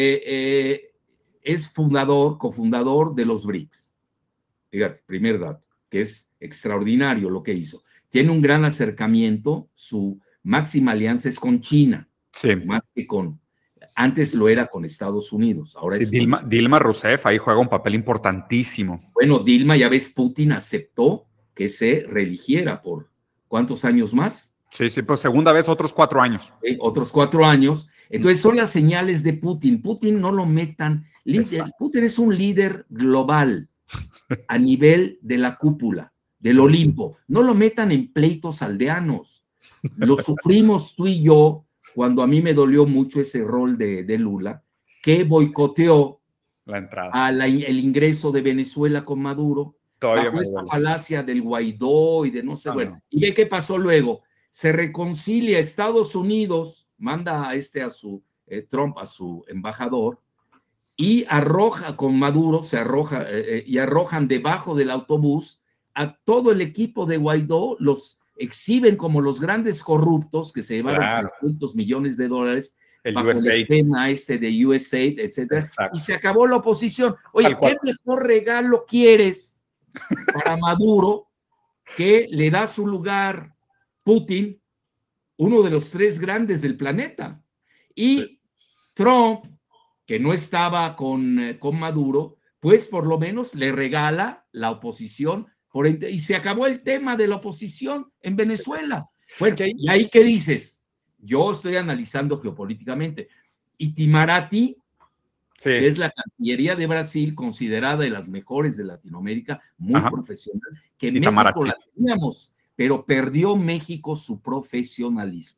es cofundador de los BRICS. Fíjate, primer dato, que es extraordinario lo que hizo. Tiene un gran acercamiento, su máxima alianza es con China, más que antes lo era con Estados Unidos. Ahora sí, Dilma Rousseff ahí juega un papel importantísimo. Bueno, Dilma, ya ves, Putin aceptó que se reeligiera por ¿cuántos años más? Sí, pues segunda vez, otros 4 años. Otros 4 años. Entonces son las señales de Putin. Putin no lo metan. Putin es un líder global a nivel de la cúpula, del Olimpo. No lo metan en pleitos aldeanos. Lo sufrimos tú y yo cuando a mí me dolió mucho ese rol de Lula, que boicoteó la entrada. El ingreso de Venezuela con Maduro. Bajo esa falacia del Guaidó y de no sé, bueno. ¿Y ve qué pasó luego? Se reconcilia Estados Unidos, manda a Trump a su embajador y arroja con Maduro, y arrojan debajo del autobús a todo el equipo de Guaidó, los exhiben como los grandes corruptos que se llevaron 300 millones de dólares bajo el esquema de USAID, etcétera. Exacto. Y se acabó la oposición. Oye, ¿qué mejor regalo quieres para Maduro que le da su lugar Putin, uno de los 3 grandes del planeta? Y Trump, que no estaba con Maduro, pues por lo menos le regala la oposición y se acabó el tema de la oposición en Venezuela. Bueno, ¿y ahí qué dices? Yo estoy analizando geopolíticamente. Itamaraty, que es la Cancillería de Brasil, considerada de las mejores de Latinoamérica, muy profesional, que en México la teníamos, pero perdió México su profesionalismo.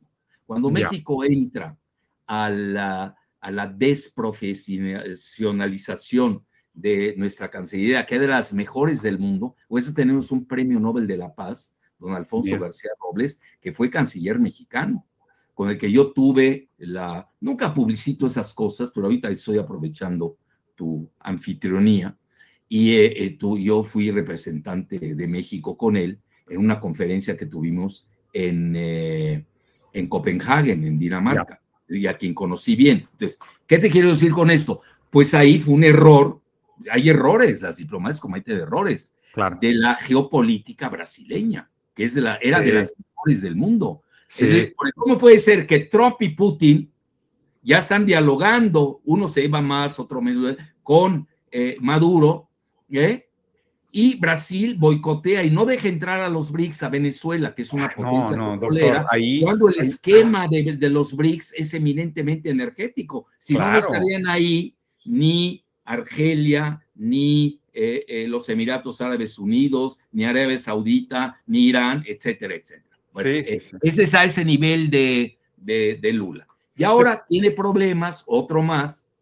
Cuando México entra a la desprofesionalización de nuestra Cancillería, que es de las mejores del mundo, o eso tenemos un premio Nobel de la Paz, don Alfonso García Robles, que fue canciller mexicano, con el que yo tuve nunca publicito esas cosas, pero ahorita estoy aprovechando tu anfitrionía, y yo fui representante de México con él en una conferencia que tuvimos en Copenhague, en Dinamarca, y a quien conocí bien. Entonces, ¿qué te quiero decir con esto? Pues ahí fue un error. Hay errores, las diplomacias cometen errores, de la geopolítica brasileña, que era de las mejores del mundo. Es decir, ¿cómo puede ser que Trump y Putin ya están dialogando, uno se lleva más, otro menos, con Maduro, y Brasil boicotea y no deja entrar a los BRICS, a Venezuela, que es una potencia petrolera, cuando el esquema de los BRICS es eminentemente energético? Si no estarían ahí ni Argelia, ni los Emiratos Árabes Unidos, ni Arabia Saudita, ni Irán, etcétera, etcétera. Bueno, ese es a ese nivel de Lula. Y ahora tiene problemas, otro más.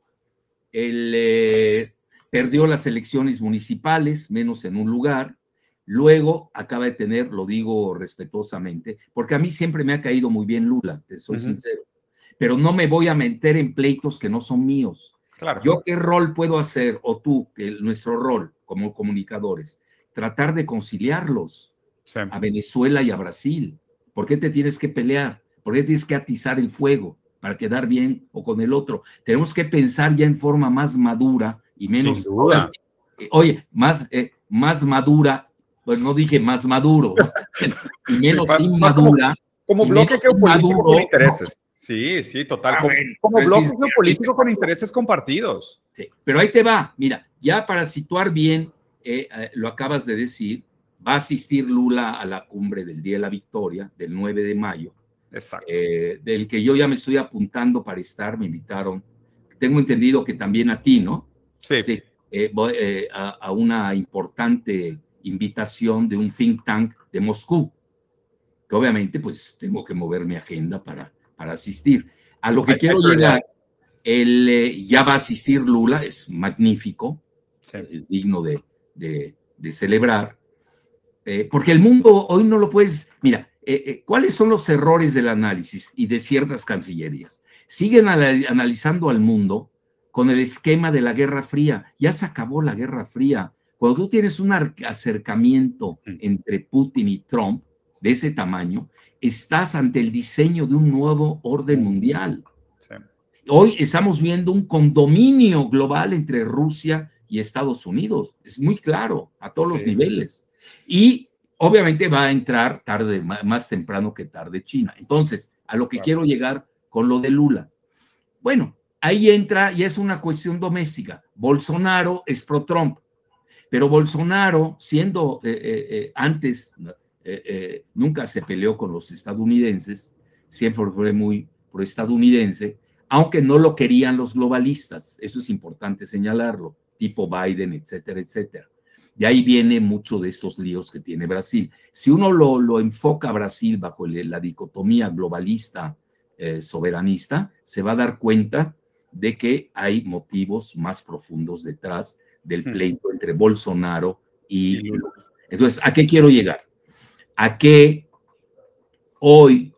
Perdió las elecciones municipales, menos en un lugar. Luego acaba de tener, lo digo respetuosamente, porque a mí siempre me ha caído muy bien Lula, te soy sincero, pero no me voy a meter en pleitos que no son míos. Claro. ¿Yo qué rol puedo hacer, o tú, nuestro rol como comunicadores? Tratar de conciliarlos a Venezuela y a Brasil. ¿Por qué te tienes que pelear? ¿Por qué tienes que atizar el fuego para quedar bien o con el otro? Tenemos que pensar ya en forma más madura y menos... Sin duda. Oye, más madura, pues no dije más maduro, ¿no? Y menos inmadura. Como bloque geopolítico con intereses. Sí, total. Como bloque geopolítico con intereses compartidos. Sí, pero ahí te va. Mira, ya para situar bien, lo acabas de decir, va a asistir Lula a la cumbre del Día de la Victoria, del 9 de mayo. Exacto. Del que yo ya me estoy apuntando para estar, me invitaron. Tengo entendido que también a ti, ¿no? Sí. Voy a una importante invitación de un think tank de Moscú, que obviamente pues tengo que mover mi agenda para asistir. A lo que quiero llegar, ya va a asistir Lula, es magnífico, es digno de celebrar, porque el mundo hoy no lo puedes... Mira, ¿cuáles son los errores del análisis y de ciertas cancillerías? Siguen analizando al mundo con el esquema de la Guerra Fría. Ya se acabó la Guerra Fría. Cuando tú tienes un acercamiento entre Putin y Trump de ese tamaño, estás ante el diseño de un nuevo orden mundial. Sí. Hoy estamos viendo un condominio global entre Rusia y Estados Unidos. Es muy claro, a todos los niveles. Y obviamente va a entrar tarde, más temprano que tarde, China. Entonces, a lo que quiero llegar con lo de Lula. Bueno, ahí entra y es una cuestión doméstica. Bolsonaro es pro-Trump, pero Bolsonaro, siendo antes, nunca se peleó con los estadounidenses, siempre fue muy pro-estadounidense, aunque no lo querían los globalistas. Eso es importante señalarlo, tipo Biden, etcétera, etcétera. De ahí viene mucho de estos líos que tiene Brasil. Si uno lo enfoca a Brasil bajo la dicotomía globalista, soberanista, se va a dar cuenta de que hay motivos más profundos detrás del pleito entre Bolsonaro y Lula. Entonces, ¿a qué quiero llegar? A que hoy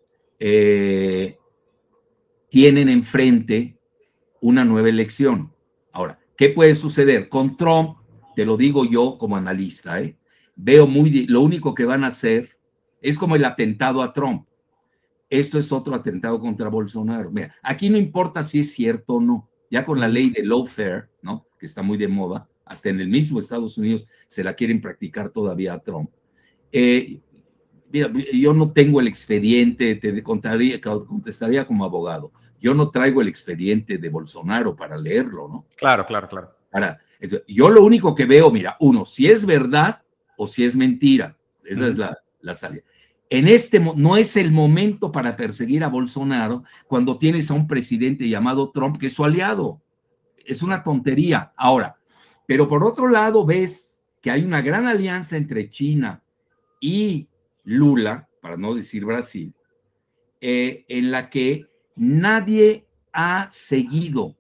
tienen enfrente una nueva elección. Ahora, ¿qué puede suceder? Con Trump, te lo digo yo como analista, veo lo único que van a hacer es como el atentado a Trump. Esto es otro atentado contra Bolsonaro. Mira, aquí no importa si es cierto o no. Ya con la ley de lawfare, ¿no? Que está muy de moda, hasta en el mismo Estados Unidos se la quieren practicar todavía a Trump. Mira, yo no tengo el expediente, contestaría como abogado. Yo no traigo el expediente de Bolsonaro para leerlo, ¿no? Claro. Entonces, yo lo único que veo, mira, uno, si es verdad o si es mentira. Esa es la salida. No es el momento para perseguir a Bolsonaro cuando tienes a un presidente llamado Trump que es su aliado. Es una tontería. Ahora, pero por otro lado ves que hay una gran alianza entre China y Lula, para no decir Brasil, en la que nadie ha seguido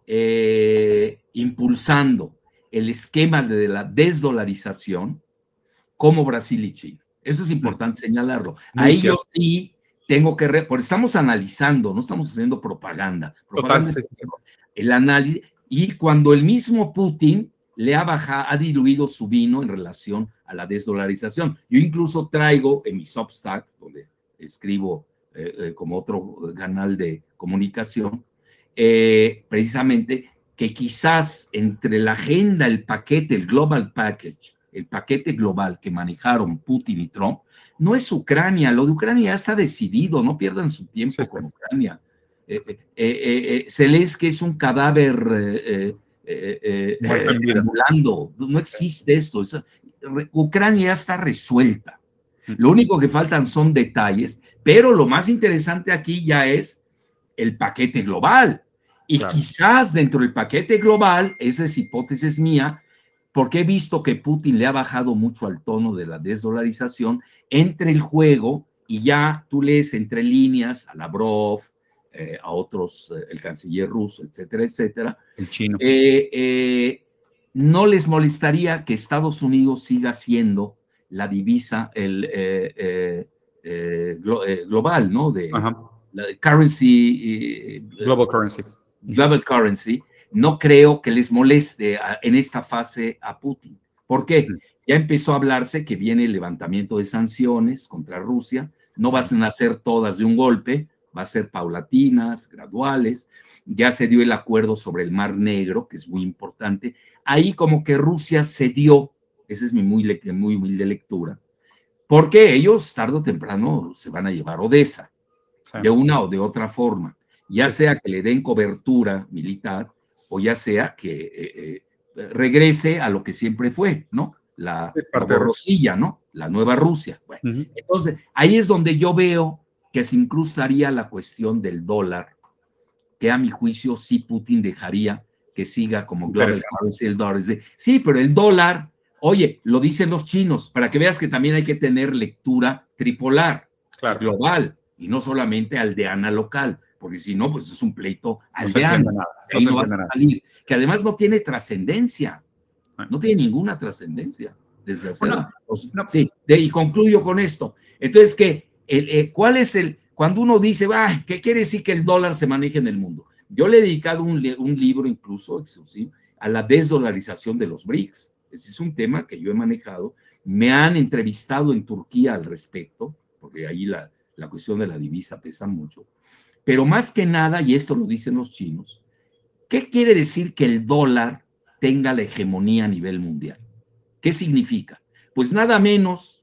impulsando el esquema de la desdolarización como Brasil y China. Eso es importante señalarlo. Ahí yo sí tengo que, porque estamos analizando, no estamos haciendo propaganda. Propaganda es el análisis, y cuando el mismo Putin le ha diluido su vino en relación a la desdolarización. Yo incluso traigo en mi Substack, donde escribo como otro canal de comunicación, precisamente que quizás entre la agenda, el paquete, el global package, el paquete global que manejaron Putin y Trump, no es Ucrania. Lo de Ucrania ya está decidido, no pierdan su tiempo con Ucrania. Zelensky es un cadáver ambulando, no existe esto. Ucrania ya está resuelta. Lo único que faltan son detalles, pero lo más interesante aquí ya es el paquete global. Y quizás dentro del paquete global, esa es hipótesis mía, porque he visto que Putin le ha bajado mucho al tono de la desdolarización, entre el juego y ya tú lees entre líneas a Lavrov, a otros, el canciller ruso, etcétera, etcétera. El chino. No les molestaría que Estados Unidos siga siendo la divisa global, ¿no? La currency. Global currency. Global currency. No creo que les moleste en esta fase a Putin. ¿Por qué? Ya empezó a hablarse que viene el levantamiento de sanciones contra Rusia. No van a ser todas de un golpe, va a ser paulatinas, graduales. Ya se dio el acuerdo sobre el Mar Negro, que es muy importante. Ahí como que Rusia cedió, esa es mi muy humilde lectura, porque ellos tarde o temprano se van a llevar Odessa, de una o de otra forma, ya sea que le den cobertura militar o ya sea que regrese a lo que siempre fue, ¿no? La Rosilla, ¿no? La nueva Rusia. Bueno, entonces, ahí es donde yo veo que se incrustaría la cuestión del dólar, que a mi juicio sí Putin dejaría que siga como global currency el dólar. Sí, pero el dólar, oye, lo dicen los chinos, para que veas que también hay que tener lectura tripolar, global, y no solamente aldeana local, porque si no, pues es un pleito aldeano. Ahí no vas a salir, que además no tiene trascendencia, no tiene ninguna trascendencia, desgraciadamente. Sí, y concluyo con esto. Entonces, ¿cuál es cuando uno dice, ¿qué quiere decir que el dólar se maneje en el mundo? Yo le he dedicado un libro incluso exclusivo a la desdolarización de los BRICS. Ese es un tema que yo he manejado. Me han entrevistado en Turquía al respecto, porque ahí la cuestión de la divisa pesa mucho. Pero más que nada, y esto lo dicen los chinos, ¿qué quiere decir que el dólar tenga la hegemonía a nivel mundial? ¿Qué significa? Pues nada menos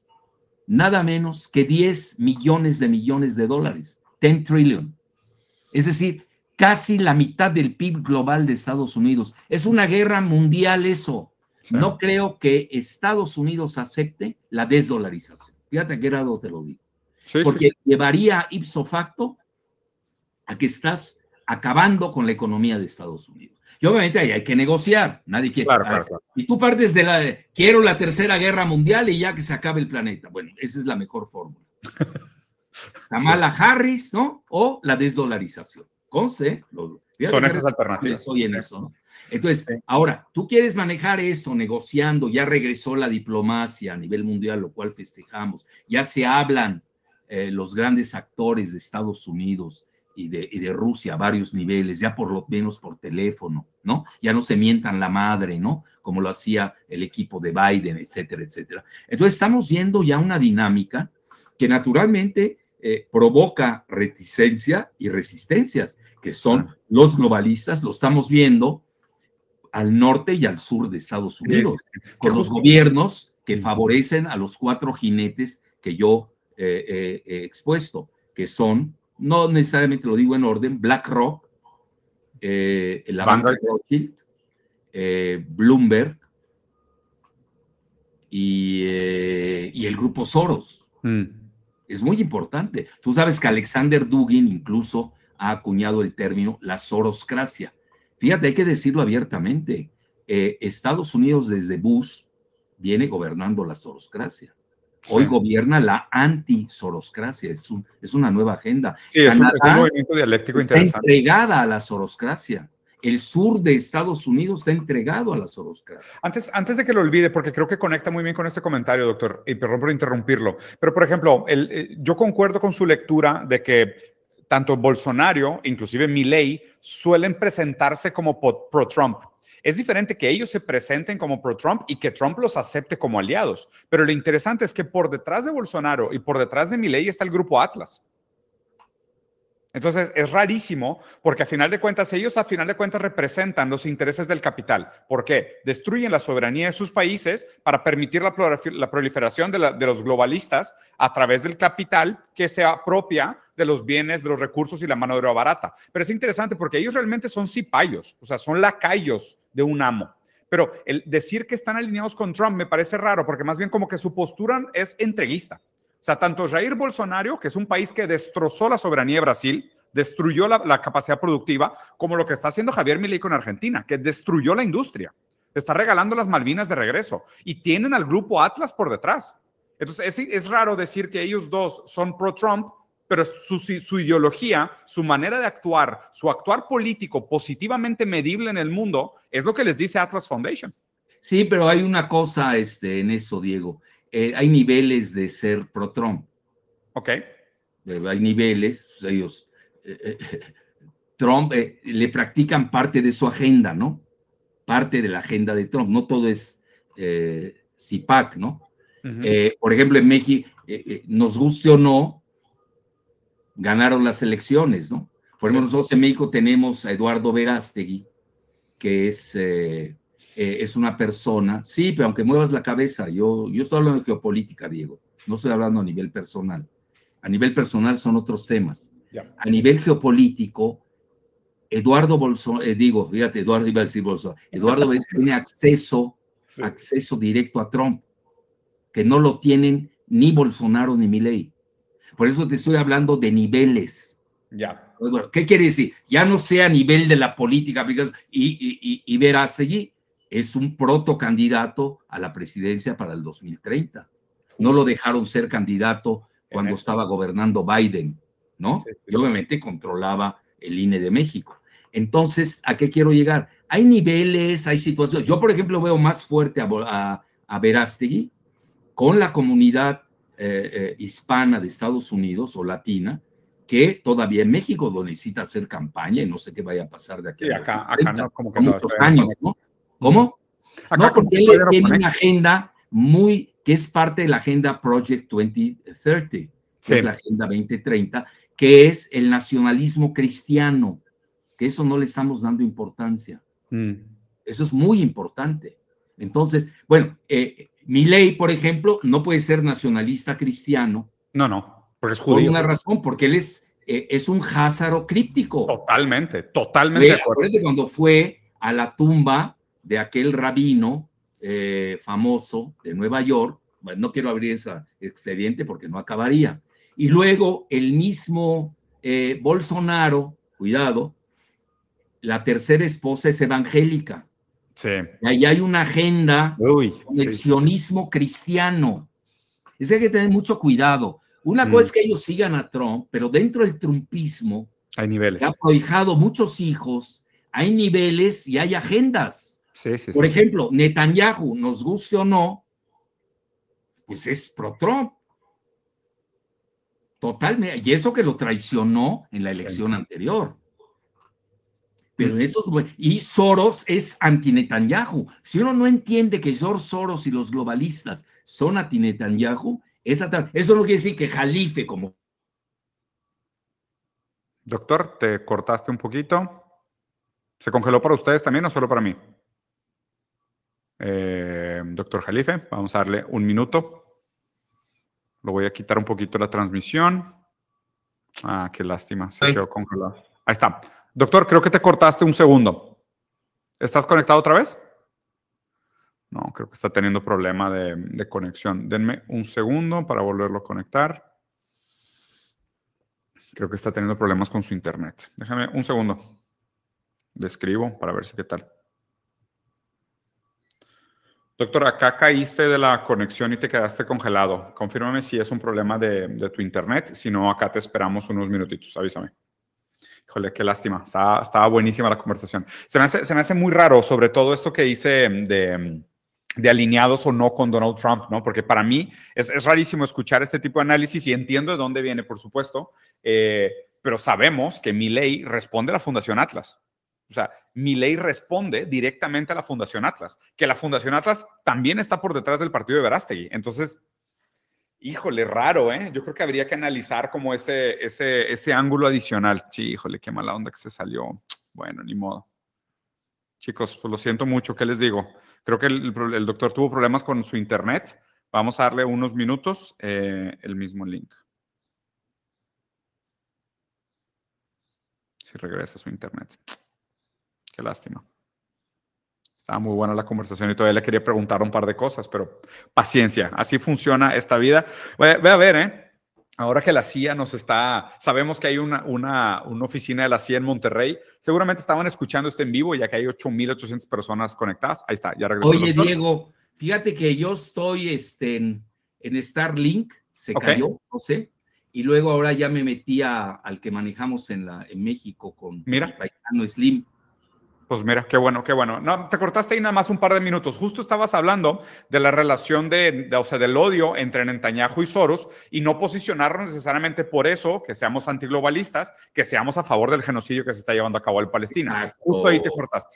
que 10 millones de dólares, 10 trillion. Es decir, casi la mitad del PIB global de Estados Unidos. Es una guerra mundial eso. No creo que Estados Unidos acepte la desdolarización. Fíjate a qué grado te lo digo. Porque llevaría ipso facto a que estás acabando con la economía de Estados Unidos. Y obviamente ahí hay que negociar, nadie quiere. Claro. Y tú partes de quiero la tercera guerra mundial y ya que se acabe el planeta. Bueno, esa es la mejor fórmula. Kamala Harris, ¿no? O la desdolarización. Conste. Son esas alternativas. Estoy en eso, ¿no? Entonces, ahora, tú quieres manejar esto negociando, ya regresó la diplomacia a nivel mundial, lo cual festejamos. Ya se hablan los grandes actores de Estados Unidos y de Rusia a varios niveles, ya por lo menos por teléfono, ¿no? Ya no se mientan la madre, ¿no? Como lo hacía el equipo de Biden, etcétera, etcétera. Entonces estamos yendo ya una dinámica que naturalmente provoca reticencia y resistencias, que son los globalistas, lo estamos viendo al norte y al sur de Estados Unidos, con los gobiernos que favorecen a los 4 jinetes que yo he expuesto, que son, no necesariamente lo digo en orden, BlackRock, la banca Rothschild, Bloomberg y el grupo Soros. Es muy importante. Tú sabes que Alexander Dugin incluso ha acuñado el término la soroscracia. Fíjate, hay que decirlo abiertamente. Estados Unidos desde Bush viene gobernando la soroscracia. Hoy gobierna la anti-soroscracia, es una nueva agenda. Sí, es un movimiento dialéctico está interesante. Entregada a la soroscracia. El sur de Estados Unidos está entregado a la soroscracia. Antes de que lo olvide, porque creo que conecta muy bien con este comentario, doctor, y perdón por interrumpirlo, pero por ejemplo, yo concuerdo con su lectura de que tanto Bolsonaro, inclusive Milei, suelen presentarse como pro-Trump. Es diferente que ellos se presenten como pro-Trump y que Trump los acepte como aliados. Pero lo interesante es que por detrás de Bolsonaro y por detrás de Milei está el grupo Atlas. Entonces, es rarísimo porque a final de cuentas, ellos a final de cuentas representan los intereses del capital. ¿Por qué? Destruyen la soberanía de sus países para permitir la proliferación de los globalistas a través del capital que se apropia de los bienes, de los recursos y la mano de obra barata. Pero es interesante porque ellos realmente son cipayos, o sea, son lacayos de un amo. Pero el decir que están alineados con Trump me parece raro porque más bien como que su postura es entreguista. O sea, tanto Jair Bolsonaro, que es un país que destrozó la soberanía de Brasil, destruyó la capacidad productiva, como lo que está haciendo Javier Milei con Argentina, que destruyó la industria. Está regalando las Malvinas de regreso y tienen al grupo Atlas por detrás. Entonces, es raro decir que ellos dos son pro-Trump, pero su ideología, su manera de actuar, su actuar político positivamente medible en el mundo, es lo que les dice Atlas Foundation. Sí, pero hay una cosa en eso, Diego. Hay niveles de ser pro-Trump. Ok. Hay niveles, pues ellos, Trump le practican parte de su agenda, ¿no? Parte de la agenda de Trump. No todo es CIPAC, ¿no? Por ejemplo, en México, nos guste o no, ganaron las elecciones, ¿no? Por ejemplo, nosotros en México tenemos a Eduardo Verástegui, que es una persona, sí, pero aunque muevas la cabeza, yo estoy hablando de geopolítica, Diego, no estoy hablando a nivel personal. A nivel personal son otros temas. Yeah. A nivel geopolítico, Eduardo tiene acceso directo a Trump, que no lo tienen ni Bolsonaro ni Milei. Por eso te estoy hablando de niveles. Ya. Bueno, ¿qué quiere decir? Ya no sea a nivel de la política, y Verástegui es un protocandidato a la presidencia para el 2030. No lo dejaron ser candidato cuando estaba gobernando Biden, ¿no? Y obviamente controlaba el INE de México. Entonces, ¿a qué quiero llegar? Hay niveles, hay situaciones. Yo, por ejemplo, veo más fuerte a Verástegui con la comunidad hispana de Estados Unidos o latina, que todavía en México donde necesita hacer campaña y no sé qué vaya a pasar de aquí. Sí, acá no, como que muchos años, ¿no? ¿Cómo? Acá no, porque él tiene una agenda que es parte de la agenda Project 2030, que es la agenda 2030, que es el nacionalismo cristiano, que eso no le estamos dando importancia. Eso es muy importante. Entonces, bueno, Milei, por ejemplo, no puede ser nacionalista cristiano. No, porque es judío. Por una razón, porque él es un házaro críptico. Totalmente. Acuérdate cuando fue a la tumba de aquel rabino famoso de Nueva York, bueno, no quiero abrir ese expediente porque no acabaría. Y luego el mismo Bolsonaro, cuidado, la tercera esposa es evangélica. Sí. Y ahí hay una agenda del sionismo cristiano. Es que hay que tener mucho cuidado. Una cosa es que ellos sigan a Trump, pero dentro del trumpismo hay niveles. Que ha prohijado muchos hijos, hay niveles y hay agendas. Por ejemplo, Netanyahu, nos guste o no, pues es pro-Trump. Totalmente. Y eso que lo traicionó en la elección anterior. Pero eso y Soros es anti-Netanyahu. Si uno no entiende que George Soros y los globalistas son anti-Netanyahu, eso no quiere decir que Jalife como... Doctor, te cortaste un poquito. ¿Se congeló para ustedes también o solo para mí? Doctor Jalife, vamos a darle un minuto. Lo voy a quitar un poquito la transmisión. Ah, qué lástima, se quedó congelado. Ahí está. Doctor, creo que te cortaste un segundo. ¿Estás conectado otra vez? No, creo que está teniendo problema de conexión. Denme un segundo para volverlo a conectar. Creo que está teniendo problemas con su internet. Déjame un segundo. Le escribo para ver si qué tal. Doctor, acá caíste de la conexión y te quedaste congelado. Confírmame si es un problema de tu internet. Si no, acá te esperamos unos minutitos. Avísame. Híjole, qué lástima. Estaba buenísima la conversación. Se me hace muy raro, sobre todo esto que hice de alineados o no con Donald Trump, ¿no? Porque para mí es rarísimo escuchar este tipo de análisis y entiendo de dónde viene, por supuesto, pero sabemos que Milei responde a la Fundación Atlas. O sea, Milei responde directamente a la Fundación Atlas, que la Fundación Atlas también está por detrás del partido de Verástegui. Entonces, híjole, raro, ¿eh? Yo creo que habría que analizar como ese ángulo adicional. Sí, híjole, qué mala onda que se salió. Bueno, ni modo. Chicos, pues lo siento mucho, ¿qué les digo? Creo que el doctor tuvo problemas con su internet. Vamos a darle unos minutos el mismo link. Si regresa a su internet. Qué lástima. Estaba muy buena la conversación y todavía le quería preguntar un par de cosas, pero paciencia, así funciona esta vida. Voy a ver, ahora que la CIA sabemos que hay una oficina de la CIA en Monterrey, seguramente estaban escuchando esto en vivo, ya que hay 8,800 personas conectadas. Ahí está, ya regresó. Oye, Diego, fíjate que yo estoy en Starlink, se cayó, no sé, y luego ahora ya me metí al que manejamos en México con mi paisano Slim. Pues mira, qué bueno, qué bueno. No, te cortaste ahí nada más un par de minutos. Justo estabas hablando de la relación o sea, del odio entre Netanyahu y Soros y no posicionarnos necesariamente por eso, que seamos antiglobalistas, que seamos a favor del genocidio que se está llevando a cabo en Palestina. Exacto. Justo ahí te cortaste.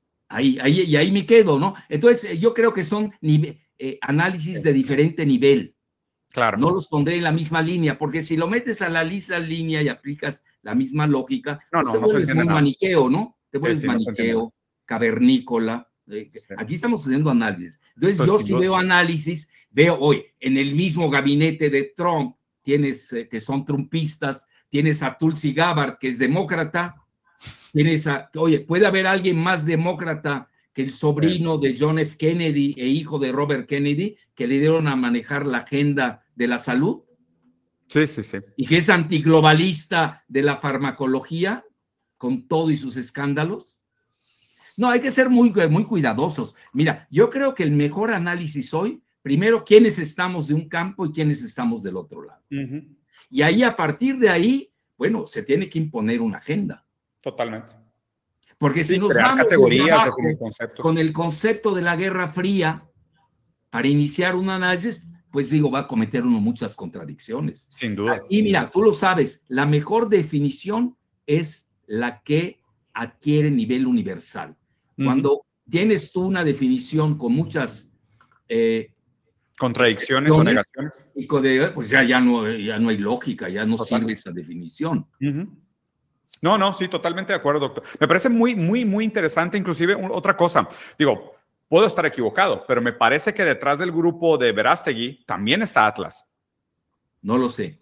Ahí me quedo, ¿no? Entonces, yo creo que son análisis de diferente nivel. Claro. No los pondré en la misma línea, porque si lo metes a la línea y aplicas la misma lógica, pues te vuelves muy maniqueo, ¿no? Te vuelves maniqueo, cavernícola. Aquí estamos haciendo análisis. Entonces, yo sí veo análisis, hoy en el mismo gabinete de Trump, tienes que son trumpistas, tienes a Tulsi Gabbard, que es demócrata, oye, ¿puede haber alguien más demócrata que el sobrino de John F. Kennedy e hijo de Robert Kennedy, que le dieron a manejar la agenda de la salud? Sí. Y que es antiglobalista de la farmacología, con todo y sus escándalos. No, hay que ser muy, muy cuidadosos. Mira, yo creo que el mejor análisis hoy, primero, quiénes estamos de un campo y quiénes estamos del otro lado. Y ahí, a partir de ahí, bueno, se tiene que imponer una agenda. Totalmente. Porque si nos vamos categorías, con el concepto de la Guerra Fría para iniciar un análisis, pues digo, va a cometer uno muchas contradicciones. Sin duda. Y mira, tú lo sabes, la mejor definición es la que adquiere nivel universal. Cuando tienes tú una definición con muchas contradicciones o negaciones, pues ya no hay lógica, ya no sirve esa definición. No, sí, totalmente de acuerdo, doctor. Me parece muy, muy, muy interesante, inclusive otra cosa. Digo, puedo estar equivocado, pero me parece que detrás del grupo de Verástegui también está Atlas. No lo sé.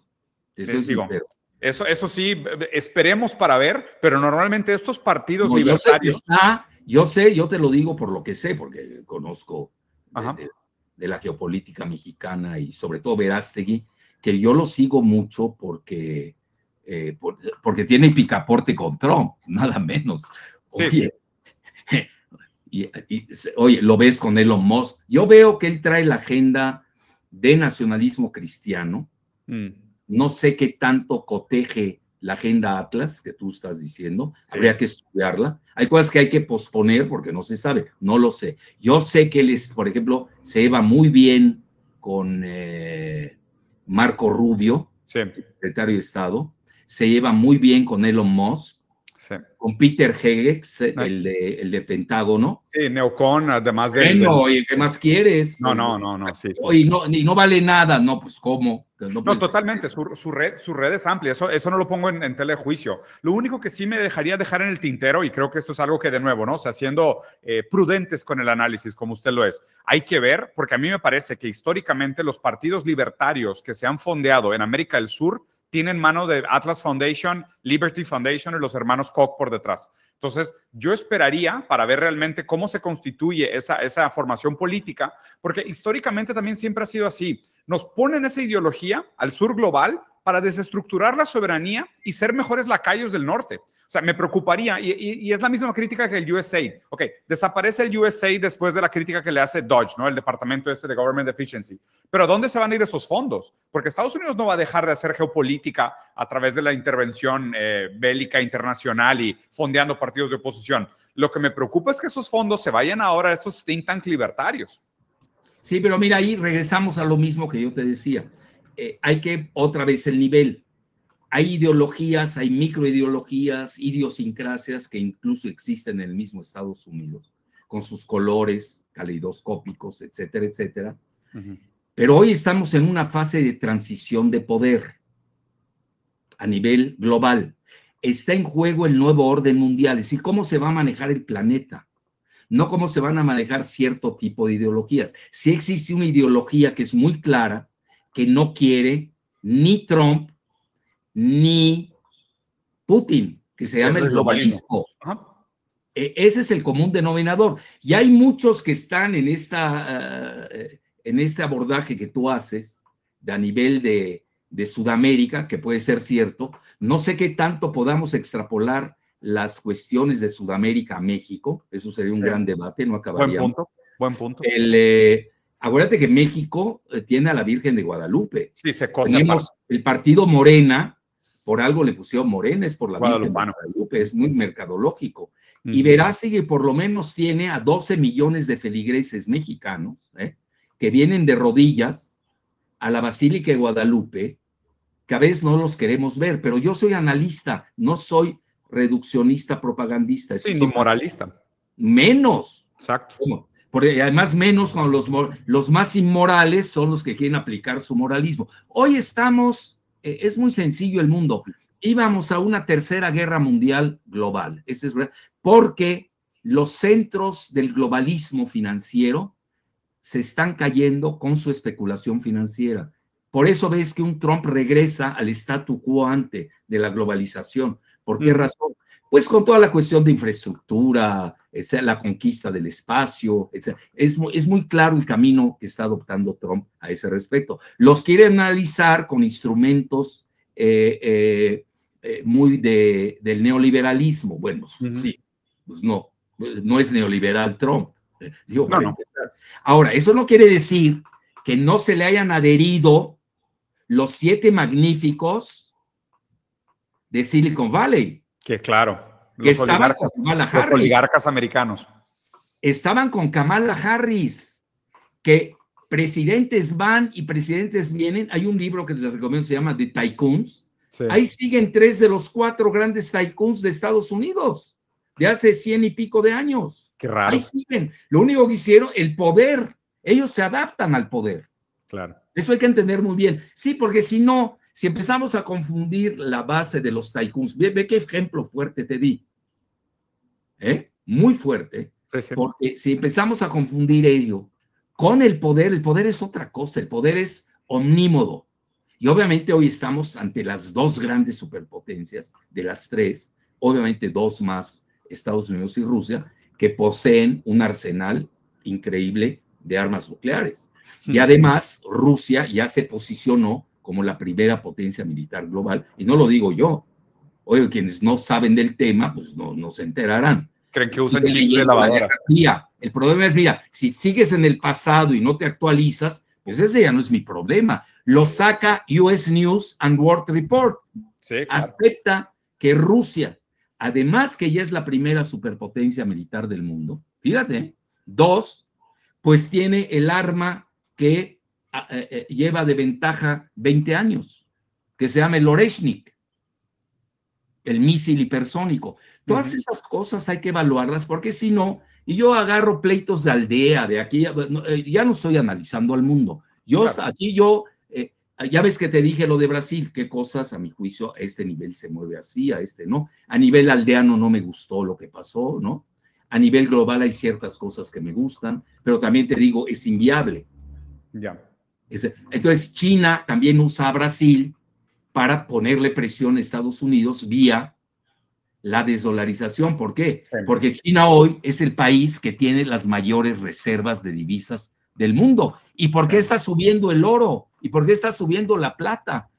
Eso sí, esperemos para ver, pero normalmente estos partidos libertarios... Yo sé, yo te lo digo por lo que sé, porque conozco de la geopolítica mexicana y sobre todo Verástegui, que yo lo sigo mucho porque tiene picaporte con Trump, nada menos. Oye, oye, lo ves con Elon Musk. Yo veo que él trae la agenda de nacionalismo cristiano. No sé qué tanto coteje la agenda Atlas que tú estás diciendo. Habría que estudiarla. Hay cosas que hay que posponer porque no se sabe. No lo sé. Yo sé que él, por ejemplo, se lleva muy bien con Marco Rubio, secretario de Estado. Se lleva muy bien con Elon Musk. Con Peter Heges, el de Pentágono. Sí, neocon, además de... Oye, ¿qué más quieres? No, sí. Oye, no vale nada. No, pues, ¿cómo? No, totalmente. Su red es amplia. Eso no lo pongo en tela de juicio. Lo único que sí me dejaría dejar en el tintero, y creo que esto es algo que de nuevo, ¿no? O sea, siendo prudentes con el análisis, como usted lo es, hay que ver, porque a mí me parece que históricamente los partidos libertarios que se han fondeado en América del Sur tienen mano de Atlas Foundation, Liberty Foundation y los hermanos Koch por detrás. Entonces, yo esperaría para ver realmente cómo se constituye esa formación política, porque históricamente también siempre ha sido así. Nos ponen esa ideología al sur global para desestructurar la soberanía y ser mejores lacayos del norte. O sea, me preocuparía, y es la misma crítica que el USAID. Ok, desaparece el USAID después de la crítica que le hace DOGE, ¿no? El departamento de Government Efficiency. Pero ¿a dónde se van a ir esos fondos? Porque Estados Unidos no va a dejar de hacer geopolítica a través de la intervención bélica internacional y fondeando partidos de oposición. Lo que me preocupa es que esos fondos se vayan ahora a estos think tank libertarios. Sí, pero mira, ahí regresamos a lo mismo que yo te decía. Hay que otra vez el nivel. Hay ideologías, hay microideologías, idiosincrasias que incluso existen en el mismo Estados Unidos, con sus colores caleidoscópicos, etcétera, etcétera. Pero hoy estamos en una fase de transición de poder a nivel global. Está en juego el nuevo orden mundial, es decir, cómo se va a manejar el planeta, no cómo se van a manejar cierto tipo de ideologías. Sí existe una ideología que es muy clara, que no quiere ni Trump ni Putin, que se llama el globalismo. Ese es el común denominador. Y hay muchos que están en este abordaje que tú haces a nivel de Sudamérica, que puede ser cierto. No sé qué tanto podamos extrapolar las cuestiones de Sudamérica a México. Eso sería un gran debate, no acabaríamos. Buen punto. Acuérdate que México tiene a la Virgen de Guadalupe. Sí, se cose. Tenemos el partido Morena, por algo le pusieron Morena, es por la Virgen de Guadalupe, es muy mercadológico. Y Verástegui por lo menos tiene a 12 millones de feligreses mexicanos que vienen de rodillas a la Basílica de Guadalupe, que a veces no los queremos ver, pero yo soy analista, no soy reduccionista, propagandista. Sí, ni moralista. Menos. Exacto. ¿Cómo? Porque además menos cuando los más inmorales son los que quieren aplicar su moralismo. Hoy estamos, es muy sencillo el mundo, íbamos a una tercera guerra mundial global, eso es verdad, porque los centros del globalismo financiero se están cayendo con su especulación financiera. Por eso ves que un Trump regresa al statu quo ante de la globalización. ¿Por qué razón? Pues con toda la cuestión de infraestructura, la conquista del espacio, etc. Es muy claro el camino que está adoptando Trump a ese respecto. Los quiere analizar con instrumentos muy del neoliberalismo. Bueno, sí, pues no es neoliberal Trump. Digo, no. Ahora, eso no quiere decir que no se le hayan adherido los 7 magníficos de Silicon Valley. Que claro, que estaban con Kamala Harris. Los oligarcas americanos. Estaban con Kamala Harris, que presidentes van y presidentes vienen. Hay un libro que les recomiendo, se llama The Tycoons. Sí. Ahí siguen 3 de los 4 grandes tycoons de Estados Unidos, de hace 100 y pico de años. Qué raro. Ahí siguen. Lo único que hicieron, el poder. Ellos se adaptan al poder. Claro. Eso hay que entender muy bien. Sí, porque si no, si empezamos a confundir la base de los tycoons, ve qué ejemplo fuerte te di. Muy fuerte. Sí. Porque si empezamos a confundir ello con el poder es otra cosa. El poder es omnímodo. Y obviamente hoy estamos ante las 2 grandes superpotencias, de las 3, obviamente 2 más, Estados Unidos y Rusia, que poseen un arsenal increíble de armas nucleares. Y además, Rusia ya se posicionó como la primera potencia militar global, y no lo digo yo. Oye, quienes no saben del tema, pues no se enterarán. Creen que usan chips de lavadora. El problema es, mira, si sigues en el pasado y no te actualizas, pues ese ya no es mi problema. Lo saca US News and World Report. Sí, claro. Acepta que Rusia, además que ya es la primera superpotencia militar del mundo, fíjate, 2, pues tiene el arma que lleva de ventaja 20 años, que se llama el Oreshnik, el misil hipersónico. Todas esas cosas hay que evaluarlas, porque si no, y yo agarro pleitos de aldea, de aquí, ya no estoy analizando al mundo. Aquí ya ves que te dije lo de Brasil, qué cosas a mi juicio a este nivel se mueve así, a este no. A nivel aldeano no me gustó lo que pasó, ¿no? A nivel global hay ciertas cosas que me gustan, pero también te digo, es inviable. Ya. Entonces China también usa a Brasil para ponerle presión a Estados Unidos vía la desdolarización. ¿Por qué? Sí. Porque China hoy es el país que tiene las mayores reservas de divisas del mundo. ¿Y por qué está subiendo el oro? ¿Y por qué está subiendo la plata?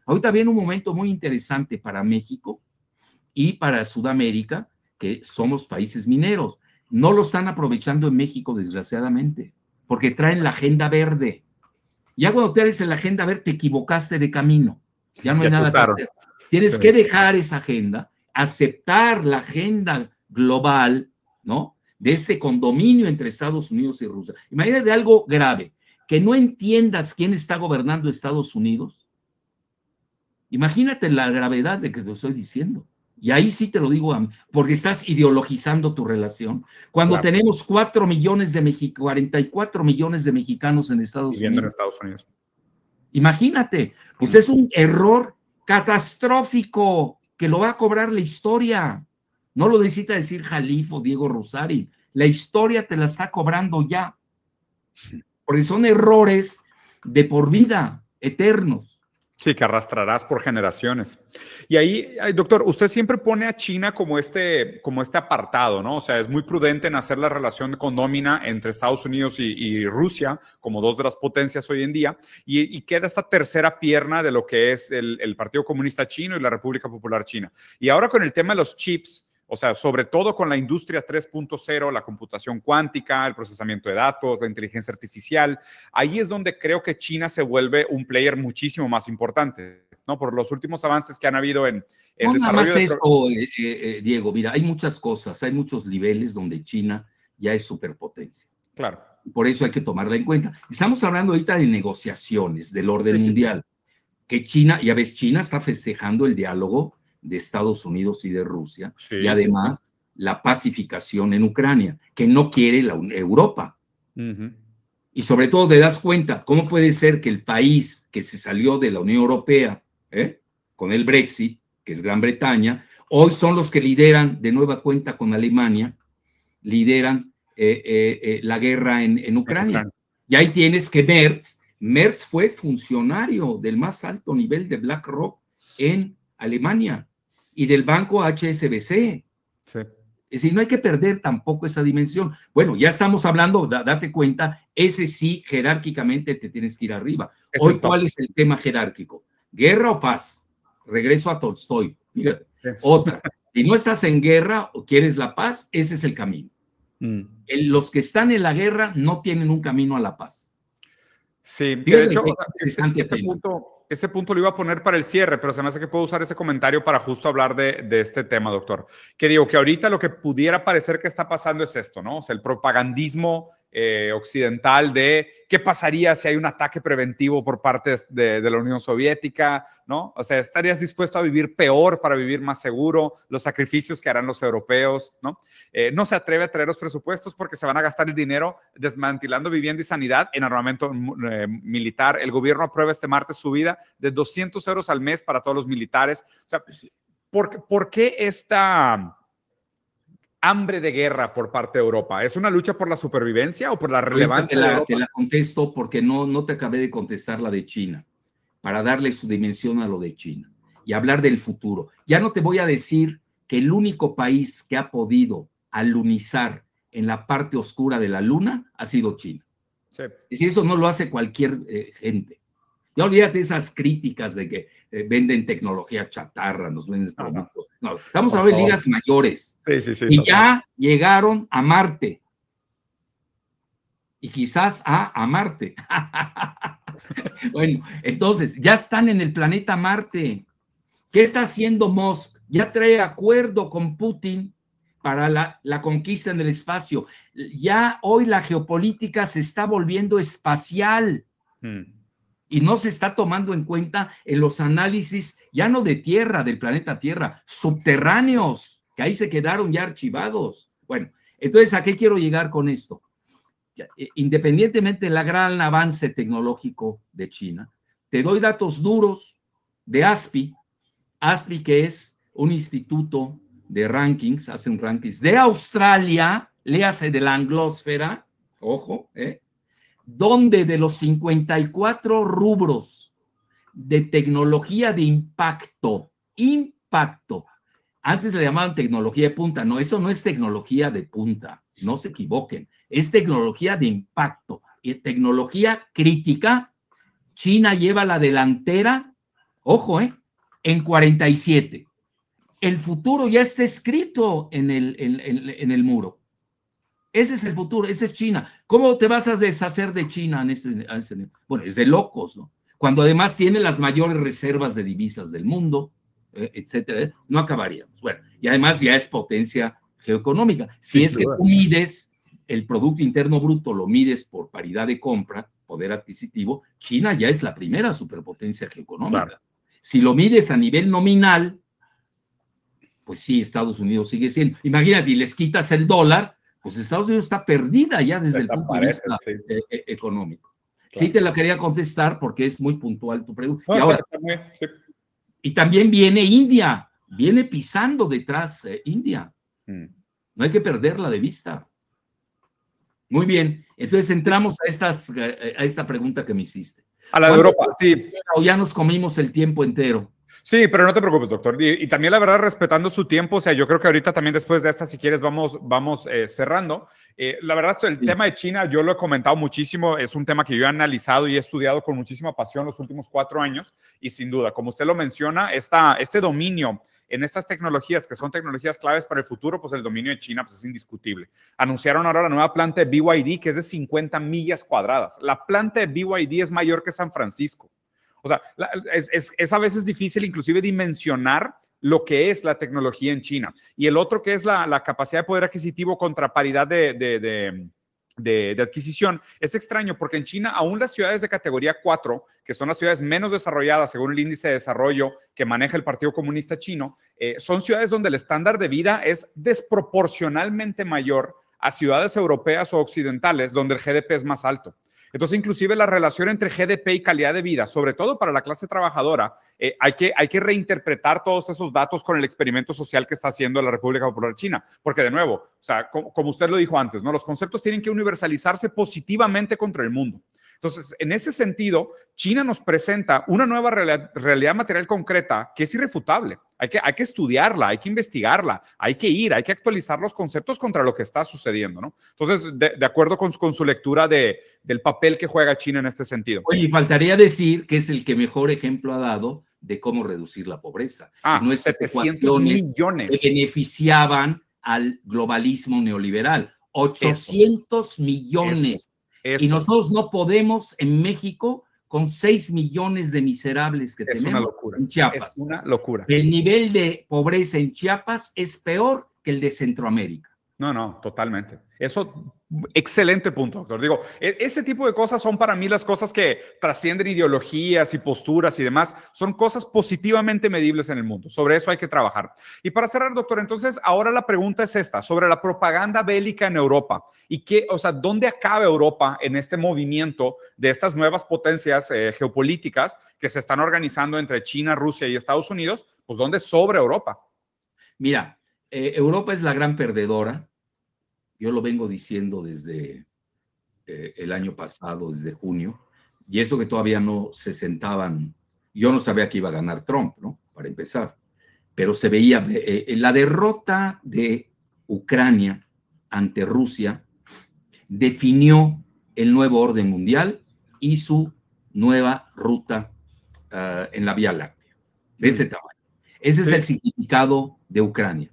Ahorita viene un momento muy interesante para México y para Sudamérica, que somos países mineros. No lo están aprovechando en México, desgraciadamente, porque traen la agenda verde. Ya cuando te eres en la agenda verde, te equivocaste de camino. Ya no hay nada que hacer. Tienes que dejar esa agenda, aceptar la agenda global, ¿no? De este condominio entre Estados Unidos y Rusia. Imagínate algo grave, que no entiendas quién está gobernando Estados Unidos. Imagínate la gravedad de que te estoy diciendo. Y ahí sí te lo digo, porque estás ideologizando tu relación. Cuando tenemos 44 millones de mexicanos en Estados Unidos. Viviendo en Estados Unidos. Imagínate, pues es un error catastrófico que lo va a cobrar la historia. No lo necesita decir Jalif o Diego Rosari. La historia te la está cobrando ya. Porque son errores de por vida, eternos. Sí, que arrastrarás por generaciones. Y ahí, doctor, usted siempre pone a China como este apartado, ¿no? O sea, es muy prudente en hacer la relación condómina entre Estados Unidos y Rusia, como dos de las potencias hoy en día, y queda esta tercera pierna de lo que es el Partido Comunista Chino y la República Popular China. Y ahora con el tema de los chips, o sea, sobre todo con la industria 3.0, la computación cuántica, el procesamiento de datos, la inteligencia artificial, ahí es donde creo que China se vuelve un player muchísimo más importante, ¿no? Por los últimos avances que han habido en el desarrollo. No nada más esto, Diego, mira, hay muchas cosas, hay muchos niveles donde China ya es superpotencia. Claro. Por eso hay que tomarla en cuenta. Estamos hablando ahorita de negociaciones del orden mundial, que China, ya ves, China está festejando el diálogo de Estados Unidos y de Rusia, y además la pacificación en Ucrania, que no quiere Europa. Y sobre todo te das cuenta, ¿cómo puede ser que el país que se salió de la Unión Europea, con el Brexit, que es Gran Bretaña, hoy son los que lideran, de nueva cuenta con Alemania, lideran la guerra en Ucrania? Y ahí tienes que Merz fue funcionario del más alto nivel de BlackRock en Alemania y del banco HSBC. Sí. Es decir, no hay que perder tampoco esa dimensión. Bueno, ya estamos hablando, date cuenta, ese sí, jerárquicamente te tienes que ir arriba. Hoy, ¿cuál es el tema jerárquico? ¿Guerra o paz? Regreso a Tolstoy. Fíjate. Sí. Otra, si no estás en guerra o quieres la paz, ese es el camino. Los que están en la guerra no tienen un camino a la paz. Sí, que de hecho, ese punto lo iba a poner para el cierre, pero se me hace que puedo usar ese comentario para justo hablar de este tema, doctor. Que digo que ahorita lo que pudiera parecer que está pasando es esto, ¿no? O sea, el propagandismo occidental de qué pasaría si hay un ataque preventivo por parte de la Unión Soviética, ¿no? O sea, ¿estarías dispuesto a vivir peor para vivir más seguro? Los sacrificios que harán los europeos, ¿no? No se atreve a traer los presupuestos porque se van a gastar el dinero desmantelando vivienda y sanidad en armamento militar. El gobierno aprueba este martes subida de 200 euros al mes para todos los militares. O sea, ¿por qué esta hambre de guerra por parte de Europa? ¿Es una lucha por la supervivencia o por la relevancia de Europa? Te la contesto porque no te acabé de contestar la de China, para darle su dimensión a lo de China y hablar del futuro. Ya no te voy a decir que el único país que ha podido alunizar en la parte oscura de la luna ha sido China. Sí. Y si eso no lo hace cualquier gente. Ya olvídate esas críticas de que venden tecnología chatarra, nos venden productos. No, estamos hablando de ligas mayores. Sí, y ya llegaron a Marte. Y quizás a Marte. Bueno, entonces, ya están en el planeta Marte. ¿Qué está haciendo Musk? Ya trae acuerdo con Putin para la conquista en el espacio. Ya hoy la geopolítica se está volviendo espacial. Y no se está tomando en cuenta en los análisis, ya no de tierra, del planeta Tierra, subterráneos, que ahí se quedaron ya archivados. Bueno, entonces, ¿a qué quiero llegar con esto? Independientemente del gran avance tecnológico de China, te doy datos duros de ASPI, que es un instituto de rankings, hacen rankings de Australia, léase de la anglósfera, ojo, donde de los 54 rubros de tecnología de impacto, antes le llamaban tecnología de punta, no, eso no es tecnología de punta, no se equivoquen, es tecnología de impacto y tecnología crítica. China lleva la delantera Ojo, en 47. El futuro ya está escrito en el muro. Ese es el futuro, ese es China. ¿Cómo te vas a deshacer de China en ese? Bueno, es de locos, ¿no? Cuando además tiene las mayores reservas de divisas del mundo, etcétera, no acabaríamos. Bueno, y además ya es potencia geoeconómica. Si es que tú mides el Producto Interno Bruto, lo mides por paridad de compra, poder adquisitivo, China ya es la primera superpotencia geoeconómica. Claro. Si lo mides a nivel nominal, pues sí, Estados Unidos sigue siendo. Imagínate, y les quitas el dólar, pues Estados Unidos está perdida ya desde el punto de vista económico. Claro. Sí te la quería contestar porque es muy puntual tu pregunta. No, y ahora, sí. Y también viene India, viene pisando detrás India. No hay que perderla de vista. Muy bien, entonces entramos a esta pregunta que me hiciste. A la de Europa, sí. O ya nos comimos el tiempo entero. Sí, pero no te preocupes, doctor. Y también, la verdad, respetando su tiempo, o sea, yo creo que ahorita también después de esta, si quieres, vamos cerrando. La verdad, el tema de China, yo lo he comentado muchísimo, es un tema que yo he analizado y he estudiado con muchísima pasión los últimos 4 años, y sin duda, como usted lo menciona, este dominio en estas tecnologías, que son tecnologías claves para el futuro, pues el dominio de China pues es indiscutible. Anunciaron ahora la nueva planta de BYD, que es de 50 millas cuadradas. La planta de BYD es mayor que San Francisco. O sea, es a veces difícil inclusive dimensionar lo que es la tecnología en China. Y el otro que es la capacidad de poder adquisitivo contra paridad de adquisición, es extraño porque en China aún las ciudades de categoría 4, que son las ciudades menos desarrolladas según el índice de desarrollo que maneja el Partido Comunista Chino, son ciudades donde el estándar de vida es desproporcionalmente mayor a ciudades europeas o occidentales donde el GDP es más alto. Entonces, inclusive la relación entre GDP y calidad de vida, sobre todo para la clase trabajadora, hay que reinterpretar todos esos datos con el experimento social que está haciendo la República Popular China. Porque, de nuevo, o sea, como usted lo dijo antes, ¿no? Los conceptos tienen que universalizarse positivamente contra el mundo. Entonces, en ese sentido, China nos presenta una nueva realidad material concreta que es irrefutable. Hay que estudiarla, hay que investigarla, hay que actualizar los conceptos contra lo que está sucediendo, ¿no? Entonces, de acuerdo con su lectura del papel que juega China en este sentido. Oye, y faltaría decir que es el que mejor ejemplo ha dado de cómo reducir la pobreza. No es 700 millones que beneficiaban al globalismo neoliberal. 800 millones. Eso. Y nosotros no podemos en México con 6 millones de miserables que tenemos en Chiapas. Es una locura. El nivel de pobreza en Chiapas es peor que el de Centroamérica. No, totalmente. Eso, excelente punto, doctor. Digo, ese tipo de cosas son para mí las cosas que trascienden ideologías y posturas y demás. Son cosas positivamente medibles en el mundo. Sobre eso hay que trabajar. Y para cerrar, doctor, entonces, ahora la pregunta es esta, sobre la propaganda bélica en Europa. Y ¿dónde acaba Europa en este movimiento de estas nuevas potencias geopolíticas que se están organizando entre China, Rusia y Estados Unidos? Pues, ¿dónde sobra Europa? Mira, Europa es la gran perdedora. Yo lo vengo diciendo desde el año pasado, desde junio, y eso que todavía no se sentaban. Yo no sabía que iba a ganar Trump, ¿no? Para empezar, pero se veía la derrota de Ucrania ante Rusia definió el nuevo orden mundial y su nueva ruta en la Vía Láctea, de ese tamaño. Ese es el significado de Ucrania.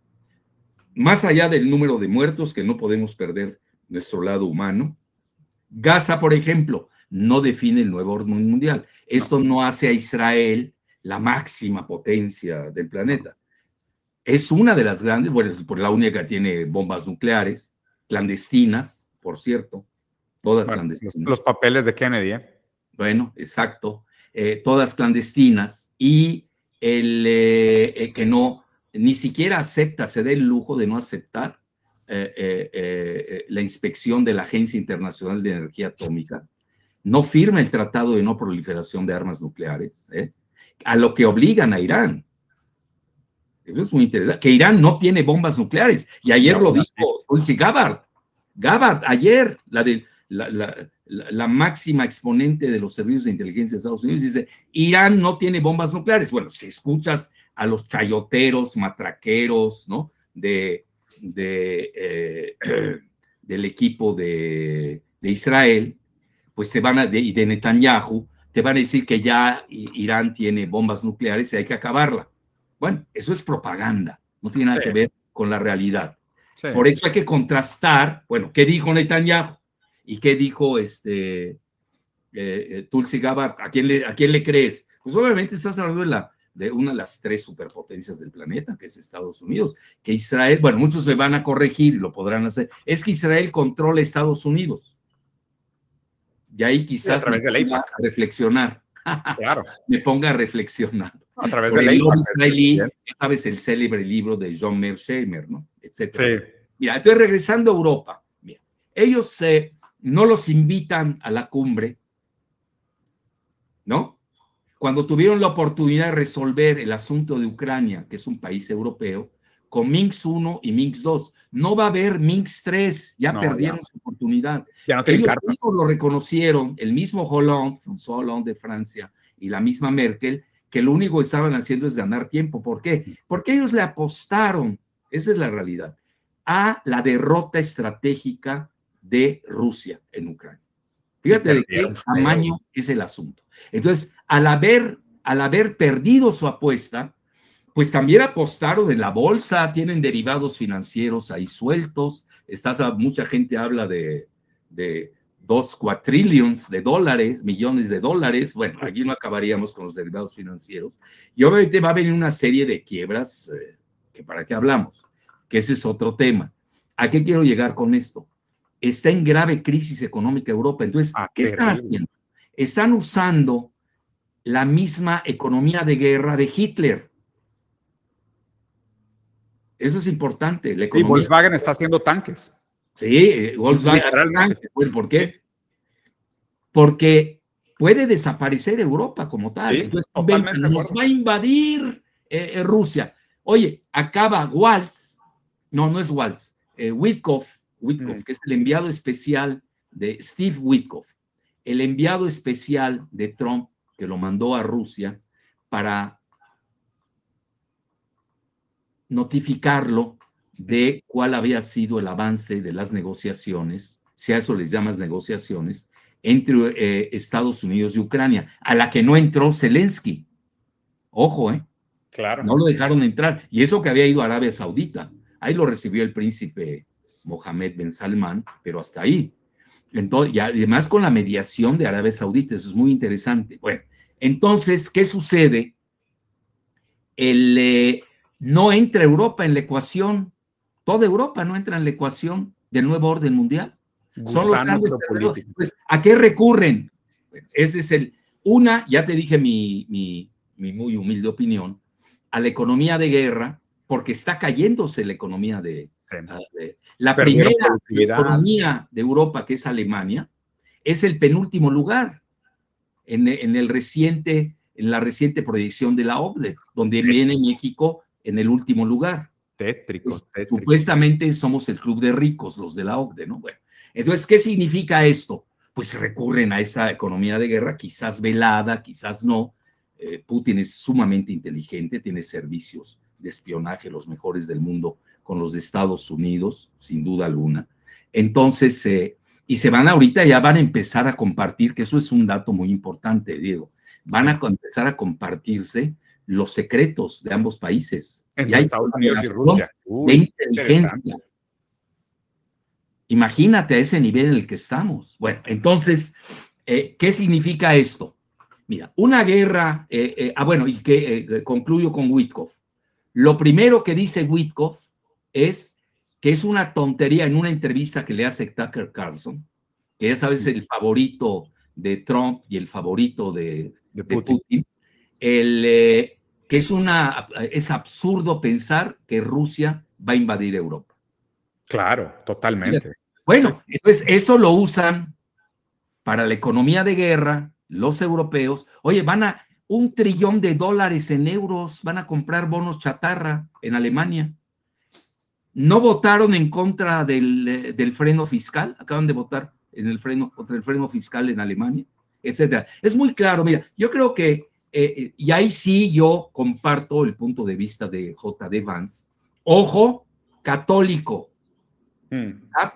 Más allá del número de muertos, que no podemos perder nuestro lado humano, Gaza, por ejemplo, no define el nuevo orden mundial. Esto no hace a Israel la máxima potencia del planeta. Es una de las grandes, bueno, es por la única que tiene bombas nucleares, clandestinas, por cierto, todas clandestinas. Los papeles de Kennedy, Bueno, exacto, todas clandestinas, y que no, ni siquiera acepta, se da el lujo de no aceptar la inspección de la Agencia Internacional de Energía Atómica, no firma el Tratado de No Proliferación de Armas Nucleares, a lo que obligan a Irán. Eso es muy interesante, que Irán no tiene bombas nucleares, y ayer lo dijo Tulsi Gabbard, ayer, la máxima exponente de los servicios de inteligencia de Estados Unidos, dice, Irán no tiene bombas nucleares. Bueno, si escuchas a los chayoteros, matraqueros, ¿no? del equipo de Israel, pues y de Netanyahu, te van a decir que ya Irán tiene bombas nucleares y hay que acabarla. Bueno, eso es propaganda, no tiene nada que ver con la realidad. Por eso hay que contrastar, bueno, ¿qué dijo Netanyahu? ¿Y qué dijo Tulsi Gabbard? ¿A quién le crees? Pues obviamente estás hablando de una de las 3 superpotencias del planeta, que es Estados Unidos, que Israel, bueno, muchos se van a corregir y lo podrán hacer, es que Israel controla Estados Unidos. Y ahí quizás a través de la IPAC. Reflexionar. Claro. Me ponga a reflexionar. A través por de la el IPAC. Israelí, sabes, el célebre libro de John Mearsheimer, ¿no? Etcétera. Sí. Mira, entonces regresando a Europa, mira, ellos no los invitan a la cumbre, ¿no? Cuando tuvieron la oportunidad de resolver el asunto de Ucrania, que es un país europeo, con Minsk 1 y Minsk 2. No va a haber Minsk 3, ya perdieron su oportunidad. Ya no ellos mismos lo reconocieron, el mismo Hollande, François Hollande de Francia, y la misma Merkel, que lo único que estaban haciendo es ganar tiempo. ¿Por qué? Porque ellos le apostaron, esa es la realidad, a la derrota estratégica de Rusia en Ucrania. Fíjate de qué tamaño es el asunto. Entonces, al haber perdido su apuesta, pues también apostaron en la bolsa, tienen derivados financieros ahí sueltos. Mucha gente habla de 2 quatrillions de dólares, millones de dólares. Bueno, aquí no acabaríamos con los derivados financieros. Y obviamente va a venir una serie de quiebras, que para qué hablamos, que ese es otro tema. ¿A qué quiero llegar con esto? Está en grave crisis económica Europa. Entonces, ¿qué están haciendo? Están usando la misma economía de guerra de Hitler. Eso es importante. Y Volkswagen está haciendo tanques. Sí, Volkswagen hace tanques. ¿Por qué? Porque puede desaparecer Europa como tal. Sí, entonces, nos va a invadir Rusia. Oye, acaba Waltz, no es Waltz, Witkoff, que es el enviado especial de Steve Witkoff, el enviado especial de Trump, que lo mandó a Rusia para notificarlo de cuál había sido el avance de las negociaciones, si a eso les llamas negociaciones, entre Estados Unidos y Ucrania, a la que no entró Zelensky. Ojo, Claro. No lo dejaron entrar. Y eso que había ido a Arabia Saudita. Ahí lo recibió el príncipe Mohammed Ben Salman, pero hasta ahí. Entonces, y además con la mediación de Arabia Saudita, eso es muy interesante. Bueno, entonces, ¿qué sucede? No entra Europa en la ecuación. Toda Europa no entra en la ecuación del nuevo orden mundial. Son los grandes políticos. Pues, ¿a qué recurren? Ese es ya te dije mi muy humilde opinión, a la economía de guerra, porque está cayéndose la economía la primera economía de Europa, que es Alemania, es el penúltimo lugar en la reciente proyección de la OCDE, donde viene México en el último lugar. Tétrico. Supuestamente somos el club de ricos, los de la OCDE, ¿no? Bueno, entonces, ¿qué significa esto? Pues recurren a esa economía de guerra, quizás velada, quizás no. Putin es sumamente inteligente, tiene servicios de espionaje, los mejores del mundo, con los de Estados Unidos, sin duda alguna. Entonces, y ya van a empezar a compartir, que eso es un dato muy importante, Diego, van a empezar a compartirse los secretos de ambos países. Entre Estados Unidos y Rusia. De inteligencia. Imagínate a ese nivel en el que estamos. Bueno, entonces, ¿qué significa esto? Mira, una guerra, y que concluyo con Witkoff. Lo primero que dice Witkoff es que es una tontería en una entrevista que le hace Tucker Carlson, que ya sabes, el favorito de Trump y el favorito de Putin, que es absurdo pensar que Rusia va a invadir Europa. Claro, totalmente. Bueno, entonces eso lo usan para la economía de guerra, los europeos. Oye, van a $1 trillón en euros, van a comprar bonos chatarra en Alemania. No votaron en contra del freno fiscal, acaban de votar contra el freno fiscal en Alemania, etcétera. Es muy claro, mira, yo creo que, y ahí sí yo comparto el punto de vista de J.D. Vance. Ojo, católico,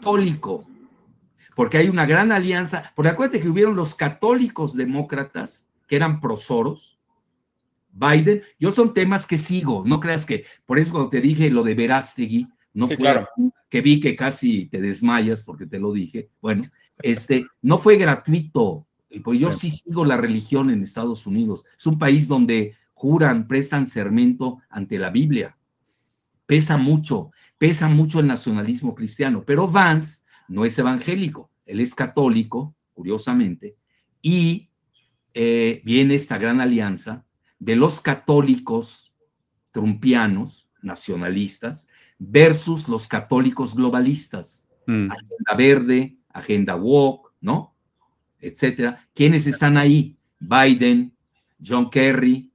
porque hay una gran alianza, porque acuérdate que hubieron los católicos demócratas que eran pro-Soros. Biden, yo son temas que sigo, no creas que, por eso cuando te dije lo de Verástegui, no sí, fue claro. así, que vi que casi te desmayas porque te lo dije, bueno, no fue gratuito, pues yo sí sigo la religión en Estados Unidos, es un país donde juran, prestan sermento ante la Biblia, pesa mucho el nacionalismo cristiano, pero Vance no es evangélico, él es católico, curiosamente, y viene esta gran alianza de los católicos trumpianos, nacionalistas, versus los católicos globalistas. Agenda verde, agenda woke, ¿no? Etcétera. ¿Quiénes están ahí? Biden, John Kerry,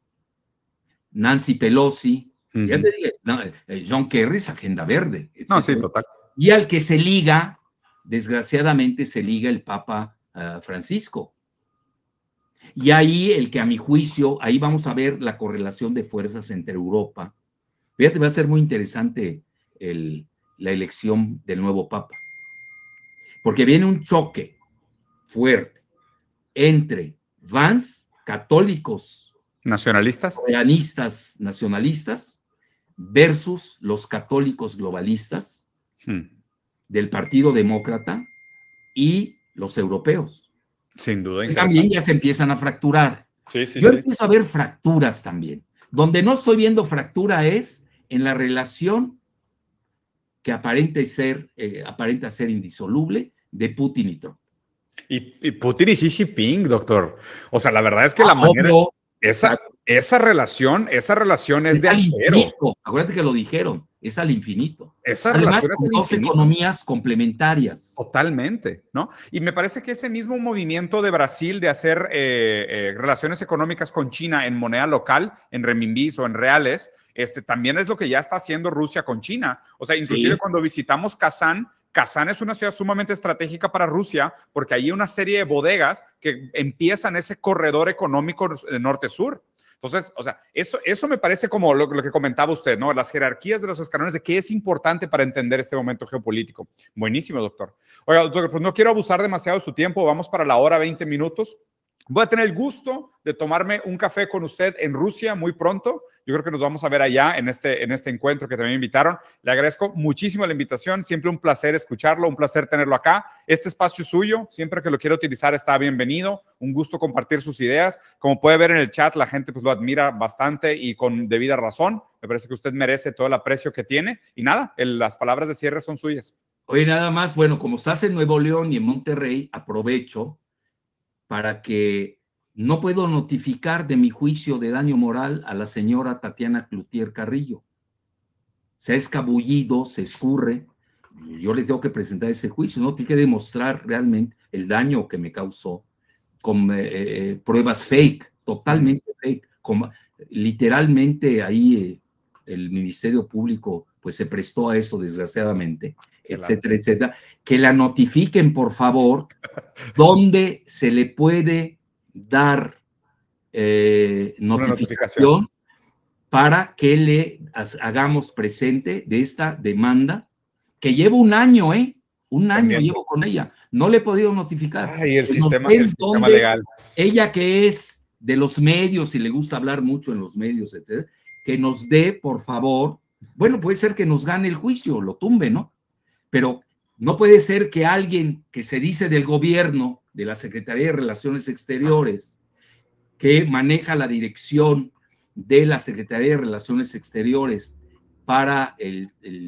Nancy Pelosi. Ya te dije, John Kerry es agenda verde, etcétera. No, sí, total. Y al que se liga, desgraciadamente, se liga el Papa Francisco. Y ahí el que a mi juicio, ahí vamos a ver la correlación de fuerzas entre Europa. Fíjate, va a ser muy interesante la elección del nuevo Papa. Porque viene un choque fuerte entre Vance, católicos, nacionalistas, soberanistas, nacionalistas, versus los católicos globalistas del Partido Demócrata y los europeos. Sin duda. También ya se empiezan a fracturar. Yo empiezo a ver fracturas también. Donde no estoy viendo fractura es en la relación que aparenta ser indisoluble de Putin y Trump. Y Putin y Xi Jinping, doctor. O sea, la verdad es que la manera... Esa relación es de acero. Acuérdate que lo dijeron, es al infinito. Esa relación con dos economías complementarias. Totalmente, ¿no? Y me parece que ese mismo movimiento de Brasil de hacer relaciones económicas con China en moneda local, en renminbis o en reales, también es lo que ya está haciendo Rusia con China. O sea, inclusive cuando visitamos Kazán es una ciudad sumamente estratégica para Rusia porque hay una serie de bodegas que empiezan ese corredor económico norte-sur. Entonces, o sea, eso me parece como lo que comentaba usted, ¿no? Las jerarquías de los escalones de qué es importante para entender este momento geopolítico. Buenísimo, doctor. Oiga, doctor, pues no quiero abusar demasiado de su tiempo. Vamos para la hora 20 minutos. Voy a tener el gusto de tomarme un café con usted en Rusia muy pronto. Yo creo que nos vamos a ver allá en este encuentro que también me invitaron. Le agradezco muchísimo la invitación. Siempre un placer escucharlo, un placer tenerlo acá. Este espacio es suyo. Siempre que lo quiera utilizar está bienvenido. Un gusto compartir sus ideas. Como puede ver en el chat, la gente pues lo admira bastante y con debida razón. Me parece que usted merece todo el aprecio que tiene. Y nada, las palabras de cierre son suyas. Oye, nada más, bueno, como estás en Nuevo León y en Monterrey, aprovecho para que no puedo notificar de mi juicio de daño moral a la señora Tatiana Cloutier Carrillo. Se ha escabullido, se escurre. Yo le tengo que presentar ese juicio, ¿no? Tiene que demostrar realmente el daño que me causó con pruebas fake, totalmente fake. Literalmente ahí el Ministerio Público pues se prestó a eso, desgraciadamente, etcétera, etcétera. Que la notifiquen, por favor, donde se le puede dar notificación para que le hagamos presente de esta demanda que llevo un año, un año llevo con ella, no le he podido notificar. Ay, el sistema legal. Ella que es de los medios y le gusta hablar mucho en los medios, etcétera, que nos dé, por favor, bueno, puede ser que nos gane el juicio, lo tumbe, ¿no? Pero no puede ser que alguien que se dice del gobierno, de la Secretaría de Relaciones Exteriores, que maneja la dirección de la Secretaría de Relaciones Exteriores para el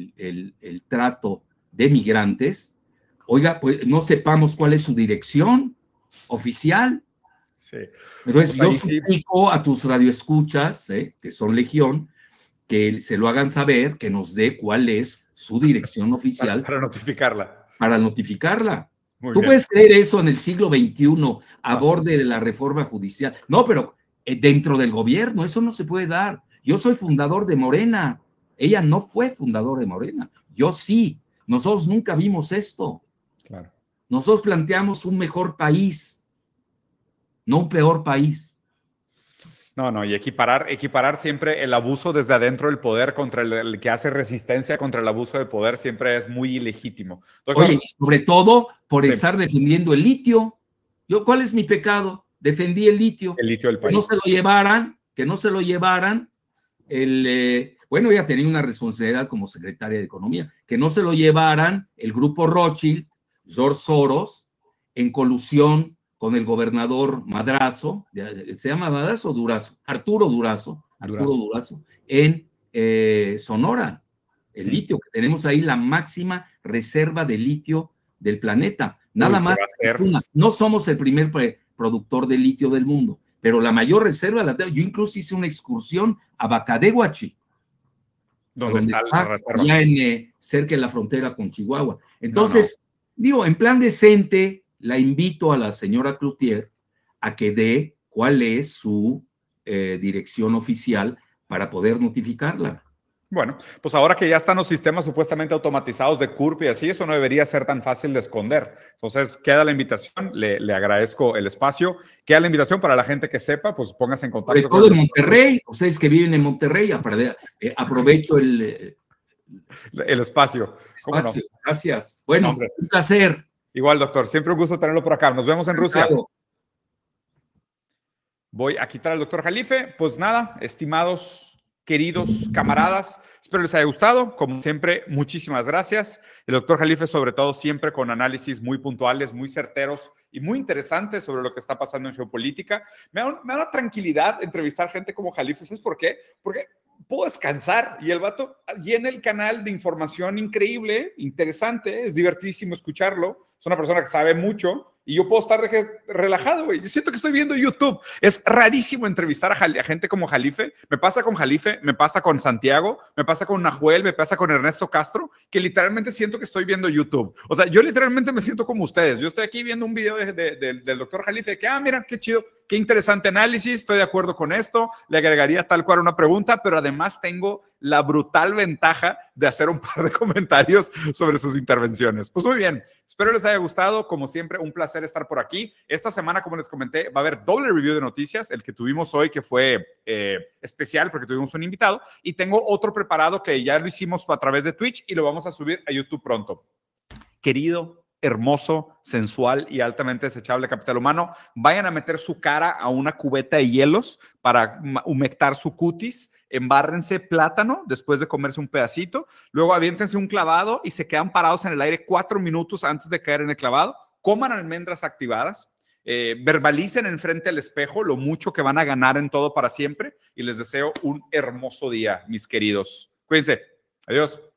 trato de migrantes, oiga, pues no sepamos cuál es su dirección oficial. Sí. Entonces, yo suplico a tus radioescuchas, que son legión, que se lo hagan saber, que nos dé cuál es su dirección oficial. Para notificarla. Para notificarla. Muy ¿Tú bien. puedes creer eso en el siglo XXI a borde de la reforma judicial? No, pero dentro del gobierno, eso no se puede dar. Yo soy fundador de Morena. Ella no fue fundadora de Morena. Yo sí. Nosotros nunca vimos esto. Claro. Nosotros planteamos un mejor país, no un peor país. No, y equiparar siempre el abuso desde adentro del poder contra el que hace resistencia contra el abuso de poder siempre es muy ilegítimo. Oye, y sobre todo por estar defendiendo el litio. ¿Cuál es mi pecado? defendí el litio. El litio del país. Que no se lo llevaran, bueno, ella tenía una responsabilidad como secretaria de Economía, que no se lo llevaran el grupo Rothschild, George Soros, en colusión con el gobernador Madrazo, ¿se llama Madrazo o Durazo? Arturo Durazo, en Sonora. El litio, que tenemos ahí la máxima reserva de litio del planeta. Nada más, no somos el primer productor de litio del mundo, pero la mayor reserva la tengo. Yo incluso hice una excursión a Bacadehuachi, donde está la reserva, ya cerca de la frontera con Chihuahua. Entonces, digo, en plan decente, la invito a la señora Cloutier a que dé cuál es su dirección oficial para poder notificarla. Bueno, pues ahora que ya están los sistemas supuestamente automatizados de CURP y así, eso no debería ser tan fácil de esconder. Entonces, queda la invitación, le agradezco el espacio. Queda la invitación para la gente que sepa, pues póngase en contacto. Sobre todo en Monterrey, ustedes que viven en Monterrey, aprovecho el espacio. ¿Cómo no? Gracias. Bueno, un placer. Igual, doctor, siempre un gusto tenerlo por acá. Nos vemos en Rusia. Voy a quitar al doctor Jalife. Pues nada, estimados, queridos camaradas, espero les haya gustado. Como siempre, muchísimas gracias. El doctor Jalife, sobre todo, siempre con análisis muy puntuales, muy certeros y muy interesantes sobre lo que está pasando en geopolítica. Me da una tranquilidad entrevistar gente como Jalife. ¿Sabes por qué? Porque puedo descansar y el vato llena el canal de información increíble, interesante, es divertidísimo escucharlo. Es una persona que sabe mucho y yo puedo estar relajado, güey. Yo siento que estoy viendo YouTube. Es rarísimo entrevistar a gente como Jalife. Me pasa con Jalife, me pasa con Santiago, me pasa con Nahuel, me pasa con Ernesto Castro, que literalmente siento que estoy viendo YouTube. O sea, yo literalmente me siento como ustedes. Yo estoy aquí viendo un video del doctor Jalife que, mira, qué chido, qué interesante análisis, estoy de acuerdo con esto, le agregaría tal cual una pregunta, pero además tengo la brutal ventaja de hacer un par de comentarios sobre sus intervenciones. Pues muy bien, espero les haya gustado. Como siempre, un placer estar por aquí. Esta semana, como les comenté, va a haber doble review de noticias, el que tuvimos hoy, que fue especial porque tuvimos un invitado, y tengo otro preparado que ya lo hicimos a través de Twitch y lo vamos a subir a YouTube pronto. Querido, hermoso, sensual y altamente desechable capital humano, vayan a meter su cara a una cubeta de hielos para humectar su cutis, embárrense plátano después de comerse un pedacito, luego aviéntense un clavado y se quedan parados en el aire 4 minutos antes de caer en el clavado, coman almendras activadas, verbalicen enfrente del espejo lo mucho que van a ganar en todo para siempre y les deseo un hermoso día, mis queridos. Cuídense. Adiós.